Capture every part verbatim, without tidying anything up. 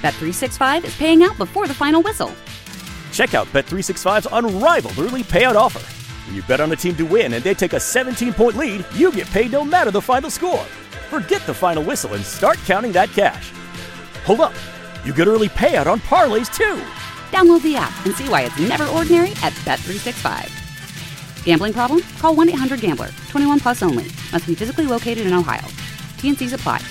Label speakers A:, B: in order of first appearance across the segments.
A: Bet three sixty-five is paying out before the final whistle.
B: Check out Bet three sixty-five's unrivaled early payout offer. When you bet on a team to win and they take a seventeen-point lead, you get paid no matter the final score. Forget the final whistle and start counting that cash. Hold up. You get early payout on parlays, too.
A: Download the app and see why it's never ordinary at Bet three sixty-five. Gambling problem? Call one eight hundred gambler. twenty-one plus only. Must be physically located in Ohio. T N Cs apply.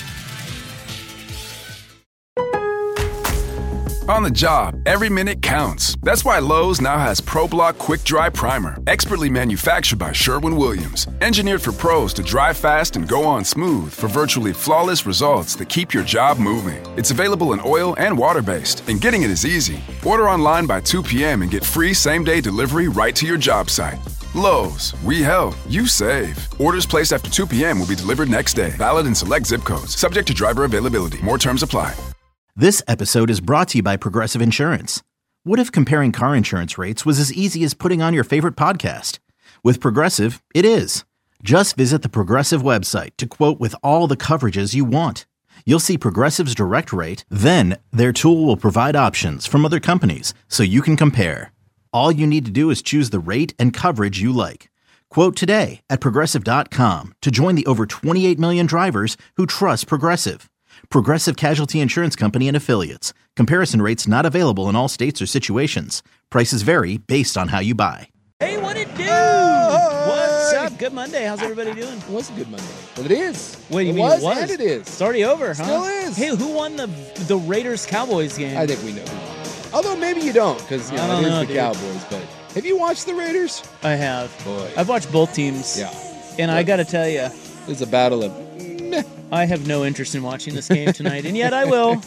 C: On the job, every minute counts. That's why Lowe's now has ProBlock Quick Dry Primer, expertly manufactured by Sherwin-Williams. Engineered for pros to dry fast and go on smooth for virtually flawless results that keep your job moving. It's available in oil and water-based, and getting it is easy. Order online by two p.m. and get free same-day delivery right to your job site. Lowe's, we help, you save. Orders placed after two p.m. will be delivered next day. Valid in select zip codes. Subject to driver availability. More terms apply.
D: This episode is brought to you by Progressive Insurance. What if comparing car insurance rates was as easy as putting on your favorite podcast? With Progressive, it is. Just visit the Progressive website to quote with all the coverages you want. You'll see Progressive's direct rate, then their tool will provide options from other companies so you can compare. All you need to do is choose the rate and coverage you like. Quote today at Progressive dot com to join the over twenty-eight million drivers who trust Progressive. Progressive Casualty Insurance Company and Affiliates. Comparison rates not available in all states or situations. Prices vary based on how you buy.
E: Hey, what it do?
F: Oh,
E: What's up? Good Monday. How's everybody doing?
F: It was a good Monday. Well, it is.
E: Wait, you
F: it
E: mean
F: was,
E: it was?
F: and it is.
E: It's already over, huh?
F: Still is.
E: Hey, who won the the Raiders-Cowboys game?
F: I think we know who won. Although maybe you don't, because you
E: I
F: know,
E: don't
F: it is
E: know,
F: the
E: dude.
F: Cowboys. But have you watched the Raiders?
E: I have.
F: Boy.
E: I've watched both teams.
F: Yeah.
E: And I got to tell you,
F: It's a battle of meh.
E: I have no interest in watching this game tonight, and yet I will.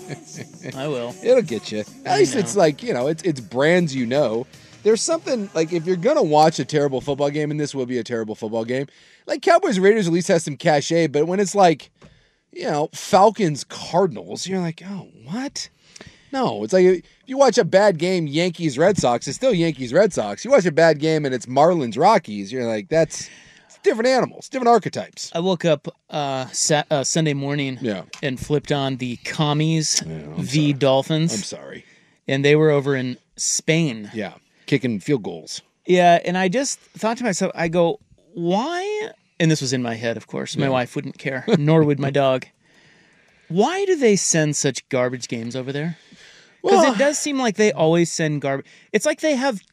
E: I will.
F: It'll get you. At
E: I
F: least
E: know.
F: it's like, you know, it's it's brands you know. There's something, like, if you're going to watch a terrible football game, and this will be a terrible football game, like Cowboys Raiders at least has some cachet, but when it's like, you know, Falcons Cardinals, you're like, oh, what? No, it's like if you watch a bad game, Yankees Red Sox, it's still Yankees Red Sox. You watch a bad game and it's Marlins Rockies, you're like, that's it's different animals, different archetypes.
E: I woke up uh, sa- uh, Sunday morning
F: Yeah.
E: and flipped on the Commies
F: Yeah, I'm
E: v.
F: sorry.
E: Dolphins,
F: I'm sorry.
E: and they were over in Spain.
F: Yeah, kicking field goals.
E: Yeah, and I just thought to myself, I go, why? And this was in my head, of course. My
F: Yeah.
E: wife wouldn't care, nor would my dog. Why do they send such garbage games over there? Because
F: Well-
E: it does seem like they always send garbage. It's like they have,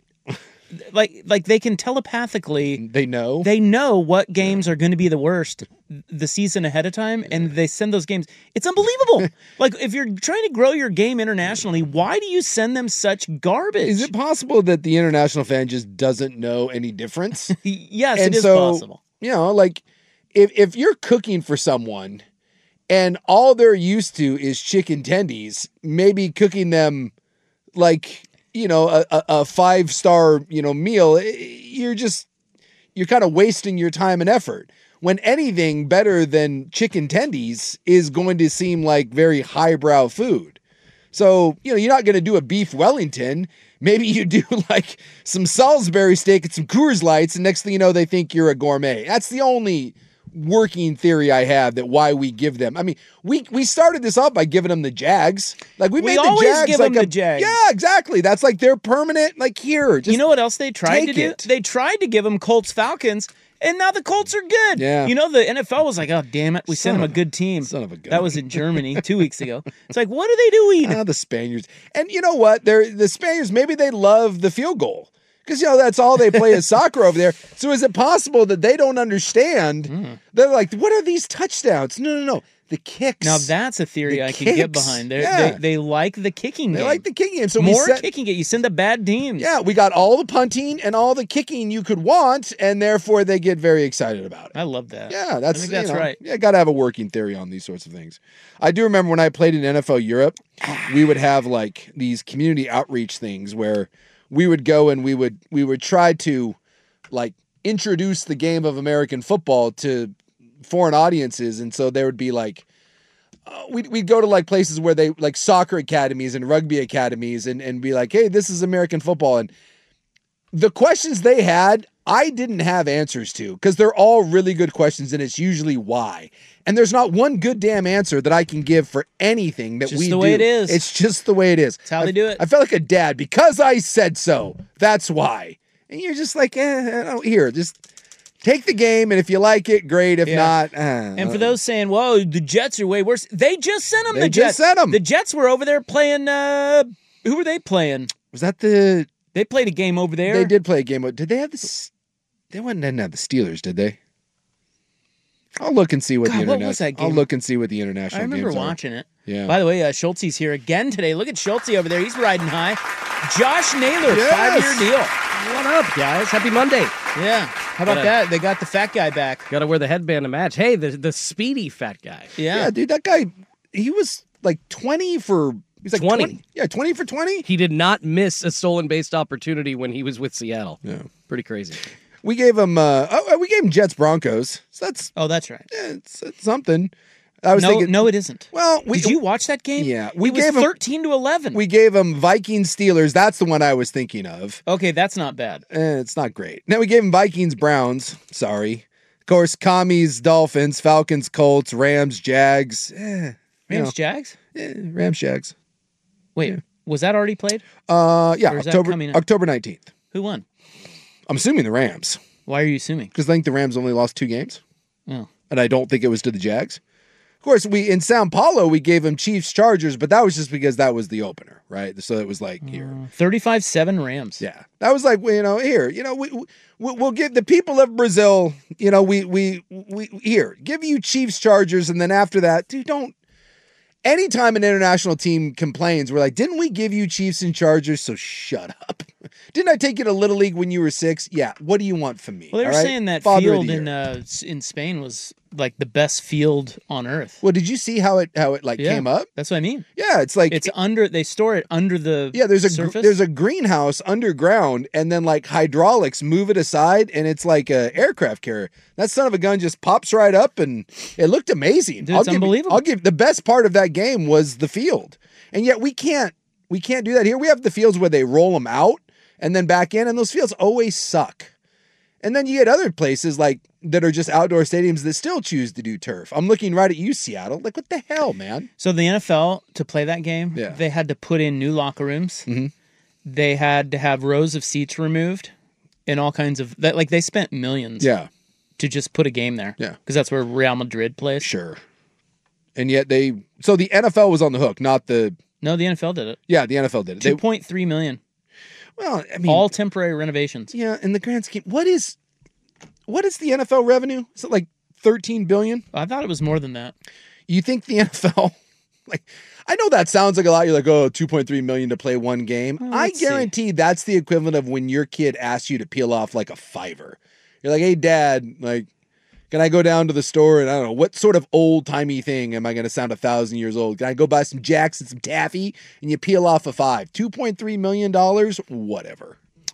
E: like, like they can telepathically.
F: They know.
E: They know what games are going to be the worst the season ahead of time, and they send those games. It's unbelievable. Like, if you're trying to grow your game internationally, why do you send them such garbage?
F: Is it possible that the international fan just doesn't know any difference?
E: Yes,
F: and
E: it is
F: so,
E: possible.
F: You know, like if if you're cooking for someone and all they're used to is chicken tendies, maybe cooking them like, you know, a, a, a five star, you know, meal, you're just you're kind of wasting your time and effort. When anything better than chicken tendies is going to seem like very highbrow food. So, you know, you're not going to do a beef Wellington. Maybe you do like some Salisbury steak and some Coors Lights, and next thing you know, they think you're a gourmet. That's the only working theory I have that why we give them. I mean, we we started this off by giving them the Jags. Like we,
E: We
F: made the
E: always
F: Jags
E: give
F: like
E: them
F: a,
E: the Jags.
F: Yeah, exactly. That's like their permanent. Like here, just
E: You know what else they tried to
F: take
E: do?
F: it.
E: They tried to give them Colts Falcons, and now the Colts are good.
F: Yeah.
E: You know, the N F L was like, oh, damn it, we
F: Son
E: sent them a
F: of a-
E: good team.
F: son of a gun.
E: That was in Germany two weeks ago. It's like, what are they doing?
F: Ah, the Spaniards. And you know what? They're the Spaniards, maybe they love the field goal. Because, you know, that's all they play is soccer over there. So is it possible that they don't understand?
E: Mm.
F: They're like, what are these touchdowns? No, no, no. The kicks.
E: Now that's a theory
F: The
E: I can get
F: kicks.
E: behind. They're-
F: Yeah.
E: They they like the kicking
F: They
E: game.
F: like the kicking game. So we
E: More
F: set-
E: kicking game. You send the bad teams.
F: Yeah, we got all the punting and all the kicking you could want, and therefore they get very excited about it.
E: I love that.
F: Yeah, that's
E: I think that's
F: you know,
E: right.
F: Yeah, got to have a working theory on these sorts of things. I do remember when I played in N F L Europe, we would have like these community outreach things where we would go and we would we would try to like introduce the game of American football to foreign audiences, and so there would be like uh, we'd we'd go to like places where they like soccer academies and rugby academies, and and be like, hey, this is American football, and the questions they had, I didn't have answers to, because they're all really good questions, and it's usually why. And there's not one good damn answer that I can give for anything that
E: Just
F: we do.
E: the way it is.
F: It's just the way it is.
E: That's how
F: I,
E: they do it.
F: I felt like a dad because I said so. That's why. And you're just like, eh, I don't, here, just take the game, and if you like it, great. If
E: Yeah.
F: not, uh,
E: And for those saying, whoa, the Jets are way worse, they just sent them
F: They
E: the
F: just
E: Jets.
F: sent 'em.
E: The Jets were over there playing, uh, who were they playing?
F: was that the?
E: They played a game over there.
F: They did play a game. Did they have the? They wouldn't didn't have the Steelers, did they? I'll look and see what
E: God,
F: the
E: what
F: internet.
E: was that
F: I'll
E: game?
F: look and see what the international.
E: I remember
F: games are.
E: watching it.
F: Yeah.
E: By the way, uh, Schultze's here again today. Look at Schultze over there. He's riding high. Josh Naylor,
F: Yes.
E: five-year deal.
G: What up, guys? Happy Monday.
E: Yeah. How about
G: Gotta-
E: that? They got the fat guy back.
G: Got to wear the headband to match. Hey, the the speedy fat guy.
E: Yeah.
F: Yeah, dude, that guy, he was like twenty for. He's like
G: twenty.
F: twenty. Yeah, twenty for twenty.
G: He did not miss a stolen based opportunity when he was with Seattle.
F: Yeah.
G: Pretty crazy.
F: We gave him. Uh, oh, we gave him Jets Broncos. So that's
E: Oh, that's right.
F: yeah, it's, it's something. I was
E: No,
F: thinking.
E: no, it isn't.
F: Well, we
E: Did you watch that game?
F: Yeah, we
E: it was
F: gave 'em-
E: thirteen to eleven.
F: we gave him Vikings Steelers. That's the one I was thinking of.
E: Okay, that's not bad.
F: Eh, it's not great. Now we gave him Vikings Browns. Sorry. Of course, Commies Dolphins, Falcons Colts, Rams Jags. Eh, you
E: Rams
F: know,
E: Jags?
F: eh, Rams Jags.
E: Wait, was that already played?
F: Uh, yeah,
E: Or is that
F: October
E: coming up?
F: October nineteenth.
E: Who won?
F: I'm assuming the Rams,
E: Why are you assuming?
F: because I think the Rams only lost two games,
E: Oh.
F: and I don't think it was to the Jags. Of course, we in Sao Paulo we gave him Chiefs Chargers, but that was just because that was the opener, right? So it was like here,
E: thirty-five seven Rams.
F: yeah, that was like you know here, you know we, we we'll give the people of Brazil, you know we we we here give you Chiefs Chargers, and then after that, dude, don't. Anytime an international team complains, we're like, didn't we give you Chiefs and Chargers? So shut up. Didn't I take you to Little League when you were six? Yeah. What do you want from me?
E: Well, they were
F: all right?
E: saying that
F: Father of
E: field
F: the
E: in
F: year.
E: uh, s- in Spain was like the best field on earth.
F: Well, did you see how it how it like
E: Yeah,
F: came up?
E: That's what I mean.
F: Yeah, it's like
E: It's under. They store it under the
F: yeah. There's a gr-
E: surface.
F: there's a greenhouse underground, and then like hydraulics move it aside, and it's like a aircraft carrier. That son of a gun just pops right up, and it looked amazing.
E: Dude,
F: I'll
E: it's
F: give,
E: unbelievable.
F: I'll give the best part of that game was the field, and yet we can't we can't do that here. We have the fields where they roll them out and then back in, and those fields always suck. And then you get other places like that are just outdoor stadiums that still choose to do turf. I'm looking right at you, Seattle. Like, what the hell, man?
E: So the N F L, to play that game,
F: Yeah.
E: they had to put in new locker rooms.
F: Mm-hmm.
E: They had to have rows of seats removed, and all kinds of that. Like they spent millions,
F: Yeah,
E: to just put a game there.
F: Yeah.
E: because that's where Real Madrid plays.
F: sure. And yet they, so the N F L was on the hook, not the,
E: No, the N F L did it.
F: yeah, the N F L did it.
E: Two
F: They,
E: point three million,
F: well, I mean,
E: all temporary renovations.
F: yeah, in the grand scheme, what is, what is the N F L revenue? Is it like thirteen billion?
E: I thought it was more than that.
F: You think the N F L, like, I know that sounds like a lot. You're like, oh, two point three million to play one game.
E: Well,
F: I
E: let's see.
F: guarantee that's the equivalent of when your kid asks you to peel off like a fiver. You're like, hey, dad, like, can I go down to the store and I don't know, what sort of old timey thing am I going to sound a thousand years old? Can I go buy some Jacks and some taffy and you peel off a five? two point three million dollars? Whatever.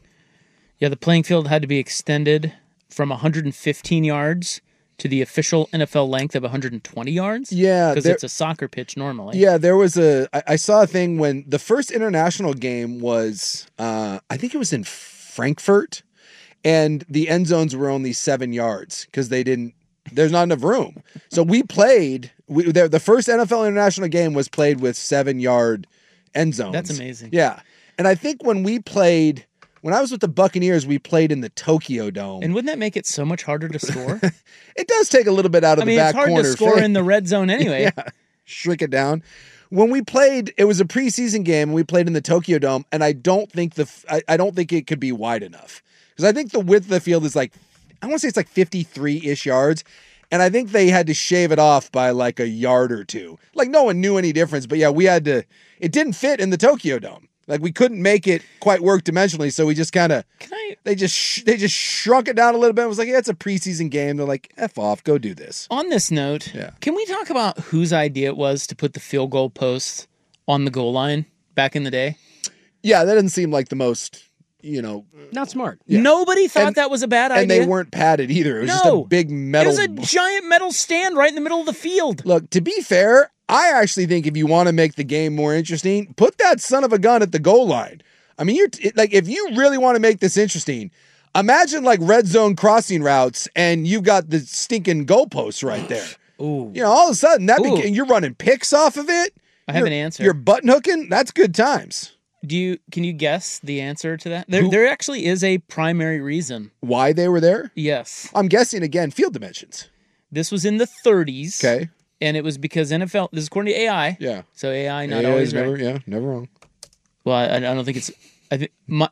E: Yeah, the playing field had to be extended from one hundred fifteen yards to the official N F L length of one hundred twenty yards.
F: Yeah,
E: because
F: there-
E: it's a soccer pitch normally.
F: Yeah, there was a. I, I saw a thing when the first international game was. Uh, I think it was in Frankfurt, and the end zones were only seven yards because they didn't. There's not enough room. So we played. We the, the first N F L international game was played with seven yard end zones.
E: That's amazing.
F: Yeah, and I think when we played. When I was with the Buccaneers, we played in the Tokyo Dome.
E: And wouldn't that make it so much harder to score?
F: It does take a little bit out of
E: I mean,
F: the back
E: it's hard
F: corner.
E: to score
F: Fa-
E: in the red zone anyway.
F: Yeah, shrink it down. When we played, it was a preseason game, and we played in the Tokyo Dome, and I don't think the I, I don't think it could be wide enough because I think the width of the field is like I want to say it's like fifty-three ish yards, and I think they had to shave it off by like a yard or two. Like no one knew any difference, but yeah, we had to. It didn't fit in the Tokyo Dome. Like we couldn't make it quite work dimensionally, so we just kind of
E: Can I,
F: they just sh- they just shrunk it down a little bit. It was like, yeah, it's a preseason game. They're like, F off, go do this.
E: on this note,
F: Yeah.
E: can we talk about whose idea it was to put the field goal post on the goal line back in the day?
F: Yeah, that doesn't seem like the most, you know,
G: Not smart.
F: Yeah.
E: Nobody thought
F: And-
E: that was a bad idea.
F: and they weren't padded either. It was just
E: No.
F: a big metal.
E: It was a giant metal stand right in the middle of the field.
F: Look, to be fair, I actually think if you want to make the game more interesting, put that son of a gun at the goal line. I mean, you're t- like, if you really want to make this interesting, Imagine like red zone crossing routes, and you've got the stinking goalposts right there.
G: Ooh.
F: You know, all of a sudden that
E: Ooh.
F: beca- you're running picks off of it.
E: I have
F: You're-
E: an answer.
F: You're button hooking. That's good times.
E: Do you can you guess the answer to that? There
F: Who-
E: there actually is a primary reason.
F: Why they were there?
E: Yes.
F: I'm guessing again field dimensions.
E: This was in the thirties.
F: Okay.
E: And it was because N F L, this is according to A I.
F: Yeah.
E: So A I not
F: Yeah,
E: always
F: never,
E: right.
F: Yeah, never wrong.
E: Well, I, I don't think it's I think my,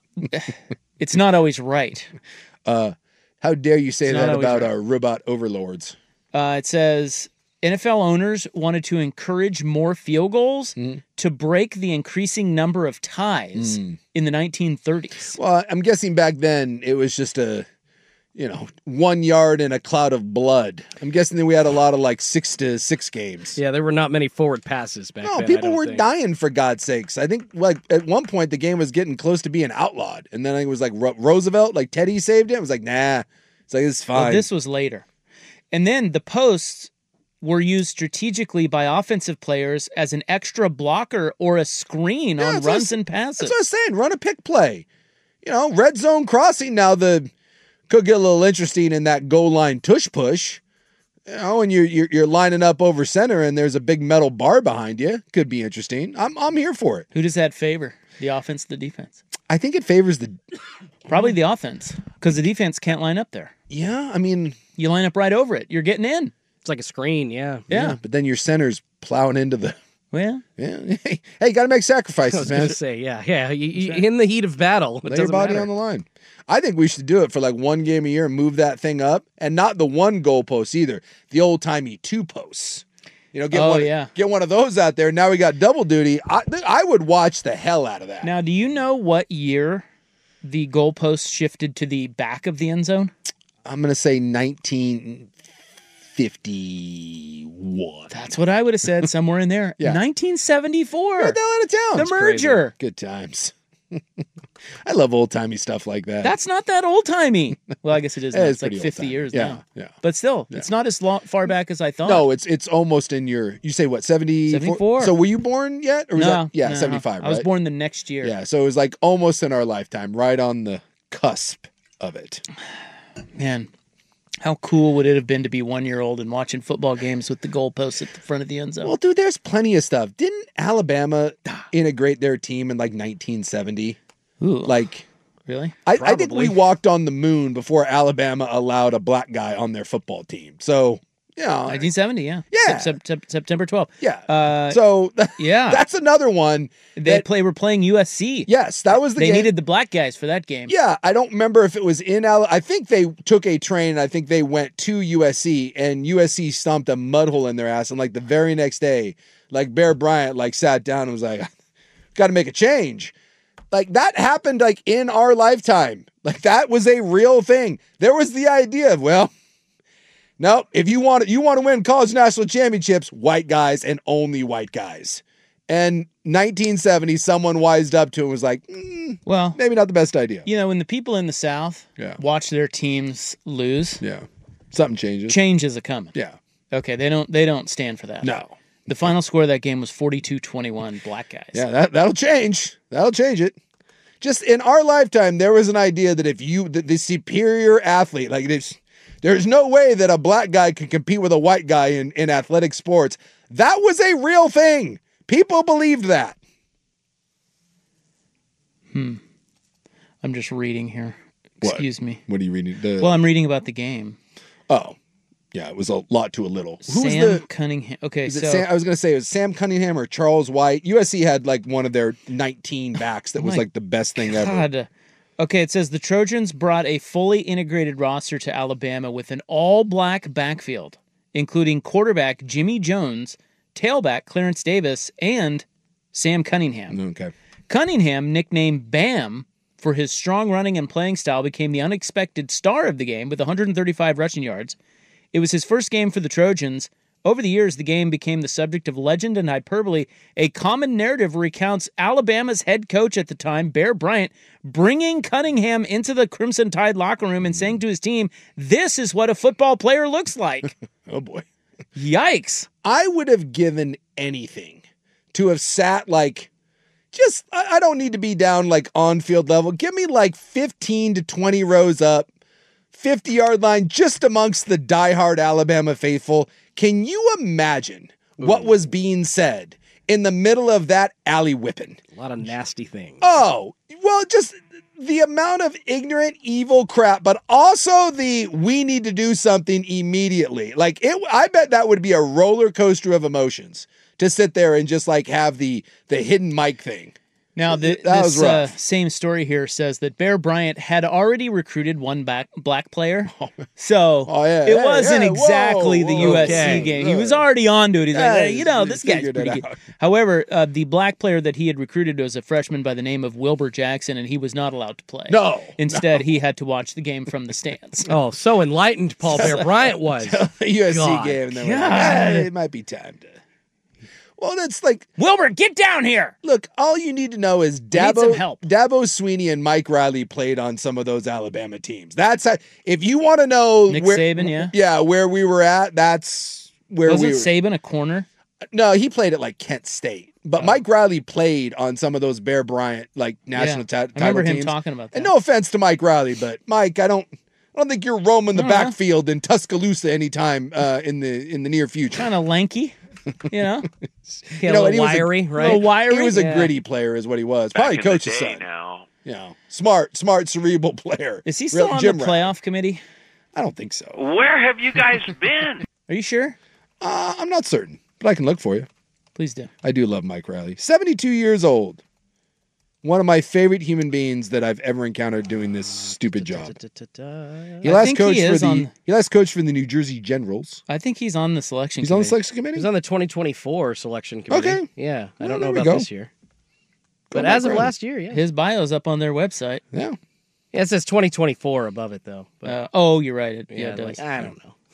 E: it's not always right.
F: Uh, how dare you say
E: It's not
F: that
E: always
F: about
E: right.
F: our robot overlords?
E: Uh, it says N F L owners wanted to encourage more field goals
F: Mm.
E: to break the increasing number of ties in the nineteen thirties.
F: Well, I'm guessing back then it was just a, you know, one yard in a cloud of blood. I'm guessing that we had a lot of like six to six games.
G: Yeah, there were not many forward passes back
F: No,
G: then. I
F: people
G: don't
F: were
G: think.
F: dying for God's sakes. I think like at one point the game was getting close to being outlawed, and then it was like Ro- Roosevelt, like Teddy saved it. It was like, nah, it's like it's fine.
E: Well, this was later. And then the posts were used strategically by offensive players as an extra blocker or a screen
F: Yeah,
E: on
F: that's what I
E: runs
F: was-
E: and passes.
F: That's what I was saying. Run a pick play. You know, red zone crossing. Now the could get a little interesting in that goal line tush push. You know, and you're, you're you're lining up over center, and there's a big metal bar behind you. Could be interesting. I'm I'm here for it.
E: Who does that favor? The offense, the defense?
F: I think it favors the.
E: Probably the offense, because the defense can't line up there.
F: Yeah, I mean,
E: You line up right over it. You're getting in.
G: It's like a screen, yeah.
E: Yeah.
F: but then your center's plowing into the.
E: Well,
F: Yeah, hey, you got to make
G: I was
F: sacrifices,
G: going
F: man.
G: to say, yeah, yeah. You, you, in the heat of battle, it
F: Lay your
G: doesn't
F: body
G: matter.
F: on the line. I think we should do it for like one game a year and move that thing up, and not the one goal post either. The old timey two posts. You know, get
E: Oh,
F: one,
E: yeah.
F: get one of those out there. Now we got double duty. I I would watch the hell out of that.
E: now do you know what year the goalpost shifted to the back of the end zone?
F: I'm gonna say nineteen fifty-one.
E: That's what I would have said, somewhere in there.
F: Yeah.
E: nineteen seventy-four.
F: Get the hell out of town.
E: The
F: It's crazy.
E: merger.
F: Good times. I love old timey stuff like that.
E: That's not that old timey. Well, I guess it is.
F: Eh,
E: Now.
F: it's
E: It's like
F: pretty
E: fifty
F: old-timey.
E: years
F: Yeah,
E: now.
F: yeah.
E: But still, it's not as long, far back as I thought.
F: no, it's it's almost in your. You say what seventy
E: seventy-four.
F: So were you born yet, or was
E: no,
F: that yeah
E: no.
F: seventy-five?
E: I was
F: right?
E: born the next year.
F: Yeah, so it was like almost in our lifetime, right on the cusp of it.
E: Man, how cool would it have been to be one year old and watching football games with the goalposts at the front of the end zone?
F: Well, dude, there's plenty of stuff. Didn't Alabama integrate their team in like nineteen seventy?
E: Ooh,
F: Like,
E: really?
F: I, I think we
G: Probably.
F: walked on the moon before Alabama allowed a black guy on their football team. So, yeah,
E: nineteen seventy, yeah.
F: Yeah.
E: Sep- Sep- September twelfth.
F: yeah.
E: Uh,
F: so
E: yeah.
F: that's another one.
E: They
F: that-
E: play. Were playing U S C.
F: Yes, that was the
E: They
F: game.
E: needed the black guys for that game.
F: Yeah, I don't remember if it was in Al. I think they took a train. And I think they went to U S C, and U S C stomped a mud hole in their ass. And like the very next day, like Bear Bryant like sat down and was like, "Got to make a change." Like that happened like in our lifetime. Like that was a real thing. There was the idea of, well, no, if you want you want to win college national championships, white guys and only white guys. And nineteen seventy, someone wised up to it and was like, mm,
E: Well,
F: maybe not the best idea.
E: you know, when the people in the South
F: Yeah.
E: watch their teams lose,
F: Yeah. Something changes.
E: change is a coming.
F: Yeah.
E: Okay, they don't they don't stand for that.
F: No.
E: The final score of that game was forty-two twenty-one black guys.
F: Yeah, that, that'll change. That'll change it. Just in our lifetime, there was an idea that if you, the, the superior athlete, like there's, there's no way that a black guy can compete with a white guy in, in athletic sports. That was a real thing. People believed that.
E: I'm just reading here.
F: What?
E: Excuse me.
F: What are you reading? The,
E: Well, I'm reading about the game.
F: oh, yeah, it was a lot to a little. Who's
E: Sam
F: the?
E: Cunningham. Okay,
F: Is it
E: so
F: Sam, I was going to say it was Sam Cunningham or Charles White. U S C had like one of their nineteen backs that was
E: my
F: like the best thing ever.
E: God. Okay, it says the Trojans brought a fully integrated roster to Alabama with an all-black backfield, including quarterback Jimmy Jones, tailback Clarence Davis, and Sam Cunningham.
F: Okay.
E: Cunningham, nicknamed Bam for his strong running and playing style, became the unexpected star of the game with one hundred thirty-five rushing yards. It was his first game for the Trojans. Over the years, the game became the subject of legend and hyperbole. A common narrative recounts Alabama's head coach at the time, Bear Bryant, bringing Cunningham into the Crimson Tide locker room and saying to his team, "This is what a football player looks like."
F: Oh boy.
E: Yikes.
F: I would have given anything to have sat like just, I, I don't need to be down like on field level. Give me like fifteen to twenty rows up, fifty yard line, just amongst the diehard Alabama faithful. Can you imagine Ooh. what was being said in the middle of that alley whipping?
G: A lot of nasty things.
F: Oh, well, just the amount of ignorant, evil crap, but also the we need to do something immediately. Like, it, I bet that would be a roller coaster of emotions to sit there and just like have the the hidden mic thing.
E: Now, the, this uh, same story here says that Bear Bryant had already recruited one back, black player. So
F: oh, yeah,
E: it
F: hey,
E: wasn't
F: hey,
E: exactly
F: whoa,
E: the
F: whoa,
E: U S C
F: okay.
E: game. He was already onto it. He's like, hey, you know, this guy's pretty good.
F: Out.
E: However, uh, the black player that he had recruited was a freshman by the name of Wilbur Jackson, and he was not allowed to play.
F: No.
E: Instead,
F: no.
E: he had to watch the game from the stands.
G: Oh, so enlightened Paul Bear Bryant was.
F: The U S C
G: God,
F: game. And then we're like, hey, it might be time to... Well, that's like...
E: Wilbur, get down here!
F: Look, all you need to know is Dabo, Dabo Sweeney and Mike Riley played on some of those Alabama teams. That's how, if you want to know...
E: Nick
F: where,
E: Saban, yeah.
F: Yeah, where we were at, that's where
E: Wasn't
F: we were.
E: Saban a corner?
F: No, he played at like Kent State. But oh. Mike Riley played on some of those Bear Bryant like national
E: yeah.
F: ta- title
E: I remember him
F: teams.
E: talking about that.
F: And no offense to Mike Riley, but Mike, I don't... I don't think you're roaming the backfield in Tuscaloosa anytime uh, in the in the near future.
E: Kind of lanky. You know,
G: you know, a little wiry,
E: a,
G: right?
E: Little wiry.
F: He was
E: yeah.
F: a gritty player, is what he was. Probably coach's son.
H: Now.
F: You know, smart, smart, cerebral player.
E: Is he still
F: Real
E: on
F: gym
E: the
F: rat.
E: playoff committee?
F: I don't think so.
H: Where have you guys been?
E: Are you sure?
F: Uh, I'm not certain, but I can look for you.
E: Please do.
F: I do love Mike Riley. seventy-two years old. One of my favorite human beings that I've ever encountered doing this stupid job. He last coached for the he last coached for the New Jersey Generals.
E: I think he's on the selection
F: He's
E: committee.
F: on the selection committee?
G: He's on the twenty twenty-four selection committee.
F: Okay.
G: Yeah. I
F: Well,
G: don't know
F: there we
G: about
F: go.
G: this year.
F: Go
G: But
F: Mike
G: as of
F: Riley.
G: last year, yeah.
E: His bio's up on their website.
F: Yeah.
G: Yeah, it says twenty twenty-four above it, though. But,
E: Uh, oh, you're right. It, yeah,
G: yeah,
E: it does.
G: like, I don't know.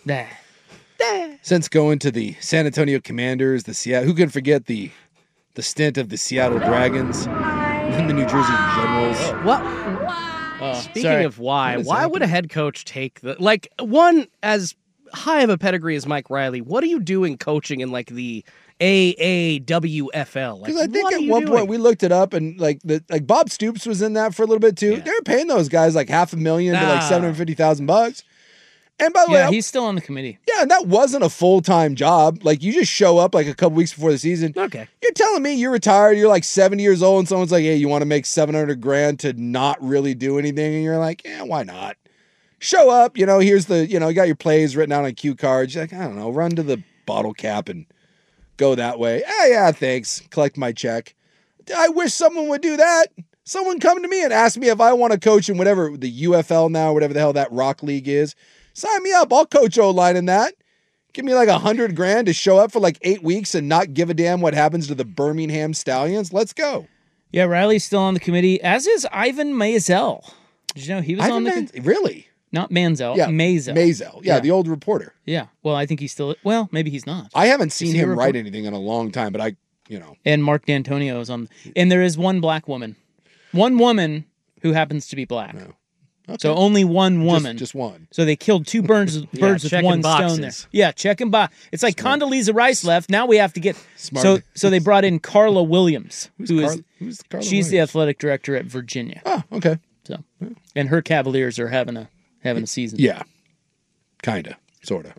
E: Nah.
F: Since going to the San Antonio Commanders, the Seattle, who can forget the the stint of the Seattle Dragons and the New Jersey Generals?
G: What?
E: Oh,
G: Speaking
E: sorry.
G: of why,
F: What is
G: why would a
F: happening?
G: head coach take the like one as high of a pedigree as Mike Riley? What are you doing coaching in like the A A W F L? Like,
F: Because I think
G: what are
F: at
G: you
F: one
G: doing?
F: point we looked it up and like the like Bob Stoops was in that for a little bit too.
G: Yeah.
F: They were paying those guys like half a million to like
G: Ah.
F: seven hundred fifty thousand bucks. And by the
E: Yeah,
F: way,
E: he's still on the committee.
F: yeah, and that wasn't a full time job. Like you just show up like a couple weeks before the season.
G: Okay.
F: You're telling me you're retired, you're like seventy years old, and someone's like, hey, you want to make seven hundred grand to not really do anything? And you're like, yeah, why not? Show up, you know, here's the, you know, you got your plays written out on cue cards. You're like, I don't know, run to the bottle cap and go that way. Ah, yeah, thanks. Collect my check. I wish someone would do that. Someone come to me and ask me if I want to coach in whatever, the U F L now, whatever the hell that rock league is. Sign me up. I'll coach O-line in that. Give me like a hundred grand to show up for like eight weeks and not give a damn what happens to the Birmingham Stallions. Let's go.
E: Yeah, Riley's still on the committee, as is Ivan Maisel. Did you know he was
F: Ivan
E: on the
F: Man-
E: committee?
F: Really?
E: Not Manziel,
F: Yeah.
E: Maisel.
F: Maisel. Yeah,
E: Yeah.
F: the old reporter.
E: Yeah. Well, I think he's still. Well, maybe he's not.
F: I haven't seen
E: he a
F: him write
E: report-
F: anything in a long time, but I, you know.
E: And Mark D'Antonio is on. And there is one black woman, one woman who happens to be black.
F: No. Okay.
E: So only one woman.
F: Just, just one.
E: So they killed two birds, birds with
G: checking
E: one
G: boxes.
E: stone there. Yeah, checking box. It's like Condoleezza Rice left. Now we have to get.
F: Smart.
E: So so they brought in Carla Williams,
F: Who's,
E: who is
F: Carl, who's Carla
E: she's the
F: Williams?
E: athletic director at Virginia.
F: Oh, okay.
E: So, and her Cavaliers are having a having a season.
F: Yeah. Kinda. Sorta.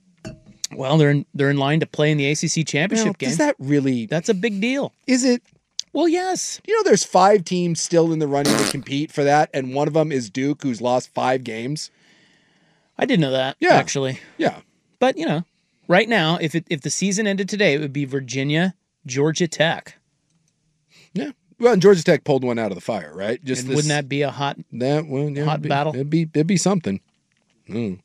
E: Well, they're in, they're in line to play in the A C C championship
F: Now,
E: game.
F: does that really...
E: That's a big deal.
F: Is it...
E: Well, yes.
F: You know, there's five teams still in the running to compete for that, and one of them is Duke, who's lost five games.
E: I didn't know that.
F: Yeah.
E: Actually,
F: Yeah.
E: but you know, right now, if it if the season ended today, it would be Virginia, Georgia Tech.
F: Yeah. Well, and Georgia Tech pulled one out of the fire, right? Just
E: And
F: this,
E: wouldn't that be a hot?
F: that well, yeah,
E: hot
F: it'd be,
E: battle?
F: It'd be it'd be something. Mm.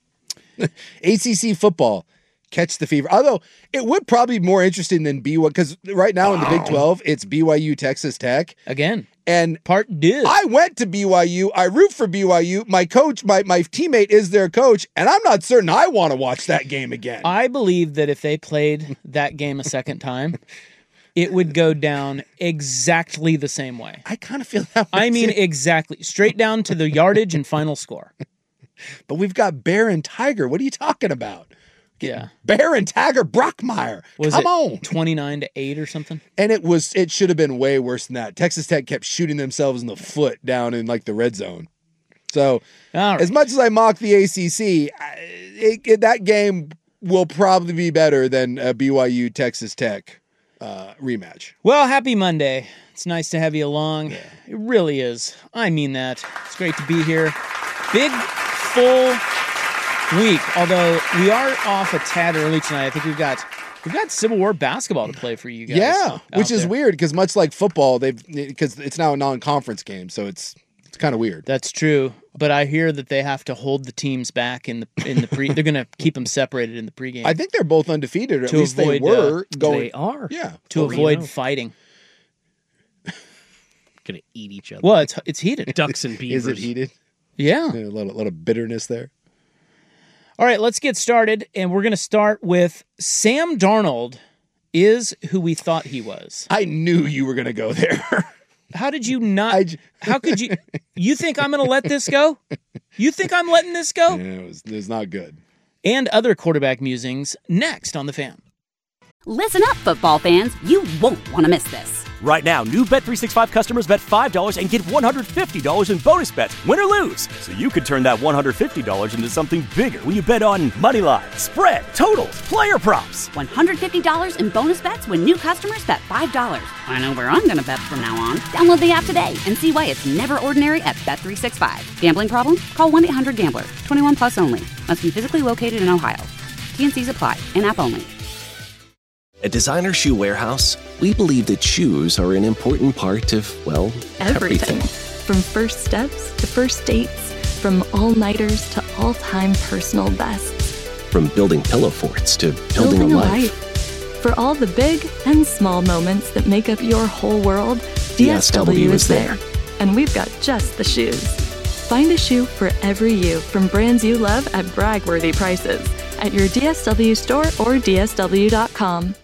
F: A C C football, catch the fever. Although it would probably be more interesting than B Y U because right now in the Big twelve, it's B Y U, Texas Tech,
E: Again,
F: and
E: part deux.
F: I went to B Y U. I root for B Y U. My coach, my my teammate is their coach, and I'm not certain I want to watch that game again.
E: I believe that if they played that game a second time, it would go down exactly the same way.
F: I kind of feel that way
E: I mean,
F: too.
E: exactly. Straight down to the yardage and final score.
F: But we've got Bear and Tiger. What are you talking about?
E: Yeah.
F: Bear and Taggart Brockmeyer.
E: Was
F: Come
E: it
F: on.
E: twenty-nine to eight or something?
F: And it was it should have been way worse than that. Texas Tech kept shooting themselves in the foot down in like the red zone. So
E: All right.
F: as much as I mock the A C C, I, it, it, that game will probably be better than a B Y U Texas Tech uh, rematch.
E: Well, happy Monday. It's nice to have you along. Yeah. It really is. I mean that. It's great to be here. Big, full week. Although we are off a tad early tonight. I think we've got we've got Civil War basketball to play for you guys.
F: Yeah, which is
E: there.
F: weird because much like football, they've because it's now a non-conference game, so it's it's kind of weird.
E: That's true. But I hear that they have to hold the teams back in the in the pre. They're going to keep them separated in the pregame.
F: I think they're both undefeated, or at
E: To
F: least
E: avoid,
F: they were
E: uh,
F: going.
G: They are.
F: Yeah,
E: to
G: Well, you
E: avoid
G: know.
E: fighting.
G: Gonna eat each other.
E: Well, it's it's heated.
G: Ducks and beavers.
F: is it heated?
E: Yeah.
F: A lot, of, lot of bitterness there.
E: All right, let's get started, and we're going to start with Sam Darnold is who we thought he was.
F: I knew you were going to go there.
E: How did you not?
F: I j-
E: how could you? You think I'm going to let this go? You think I'm letting this go?
F: Yeah, it was, it was not good.
E: And other quarterback musings next on The Fan.
A: Listen up, football fans. You won't want to miss this.
B: Right now, new Bet three sixty-five customers bet five dollars and get one hundred fifty dollars in bonus bets, win or lose. So you could turn that one hundred fifty dollars into something bigger when you bet on money line, spread, totals, player props.
A: one hundred fifty dollars in bonus bets when new customers bet five dollars. I know where I'm going to bet from now on. Download the app today and see why it's never ordinary at Bet three sixty-five. Gambling problem? Call one eight hundred gambler. twenty-one plus only. Must be physically located in Ohio. T N Cs apply. In-app only.
I: At Designer Shoe Warehouse, we believe that shoes are an important part of, well, everything.
J: Everything. From first steps to first dates, from all-nighters to all-time personal bests.
I: From building pillow forts to building, a life.
J: For all the big and small moments that make up your whole world, D S W is there. And we've got just the shoes. Find a shoe for every you from brands you love at brag-worthy prices at your D S W store or D S W dot com.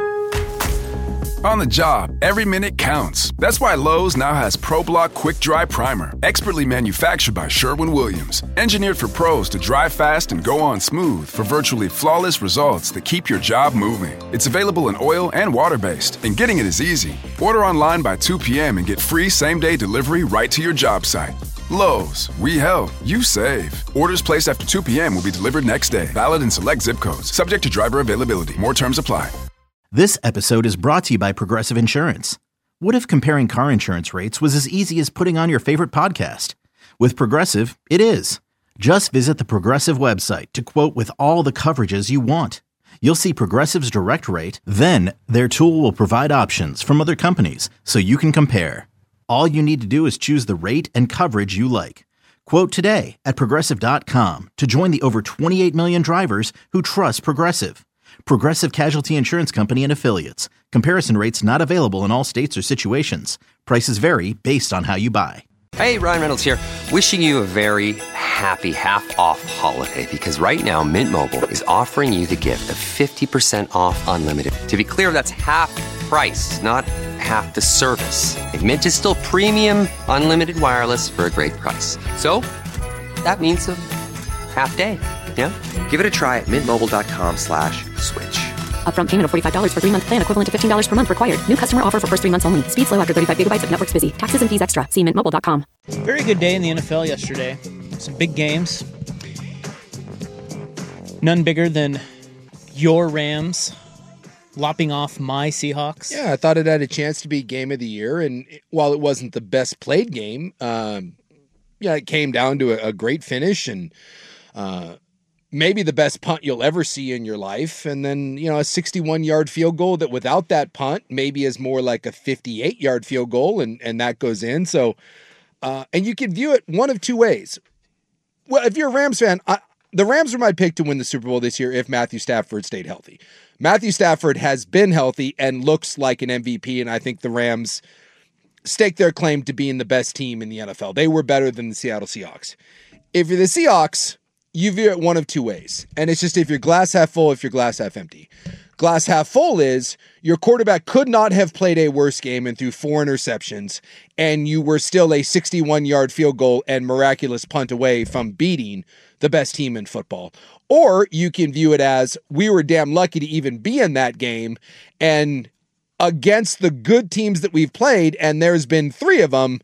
C: On the job, every minute counts. That's why Lowe's now has ProBlock Quick Dry Primer, expertly manufactured by Sherwin-Williams. Engineered for pros to dry fast and go on smooth for virtually flawless results that keep your job moving. It's available in oil and water-based, and getting it is easy. Order online by two p.m. and get free same-day delivery right to your job site. Lowe's, we help, you save. Orders placed after two p.m. will be delivered next day. Valid in select zip codes. Subject to driver availability. More terms apply.
D: This episode is brought to you by Progressive Insurance. What if comparing car insurance rates was as easy as putting on your favorite podcast? With Progressive, it is. Just visit the Progressive website to quote with all the coverages you want. You'll see Progressive's direct rate, then their tool will provide options from other companies so you can compare. All you need to do is choose the rate and coverage you like. Quote today at Progressive dot com to join the over twenty-eight million drivers who trust Progressive. Progressive Casualty Insurance Company and Affiliates. Comparison rates not available in all states or situations. Prices vary based on how you buy.
K: Hey, Ryan Reynolds here. Wishing you a very happy half-off holiday because right now Mint Mobile is offering you the gift of fifty percent off unlimited. To be clear, that's half price, not half the service. And Mint is still premium unlimited wireless for a great price. So that means a half day. Yeah? Give it a try at mintmobile.com slash switch.
J: Upfront payment of forty-five dollars for three-month plan equivalent to fifteen dollars per month required. New customer offer for first three months only. Speed slow after thirty-five gigabytes if network's busy. Taxes and fees extra. See mint mobile dot com.
E: Very good day in the N F L yesterday. Some big games. None bigger than your Rams lopping off my Seahawks.
F: Yeah, I thought it had a chance to be game of the year, and while it wasn't the best played game, um, yeah, it came down to a, a great finish and uh, maybe the best punt you'll ever see in your life, and then you know a sixty-one-yard field goal that without that punt maybe is more like a fifty-eight-yard field goal, and and that goes in. So, uh, and you can view it one of two ways. Well, if you're a Rams fan, I, the Rams are my pick to win the Super Bowl this year if Matthew Stafford stayed healthy. Matthew Stafford has been healthy and looks like an M V P, and I think the Rams stake their claim to being the best team in the N F L. They were better than the Seattle Seahawks. If you're the Seahawks, you view it one of two ways, and it's just if you're glass half full, if you're glass half empty. glass half full is your quarterback could not have played a worse game and threw four interceptions, and you were still a sixty-one-yard field goal and miraculous punt away from beating the best team in football. Or you can view it as we were damn lucky to even be in that game, and against the good teams that we've played, and there's been three of them,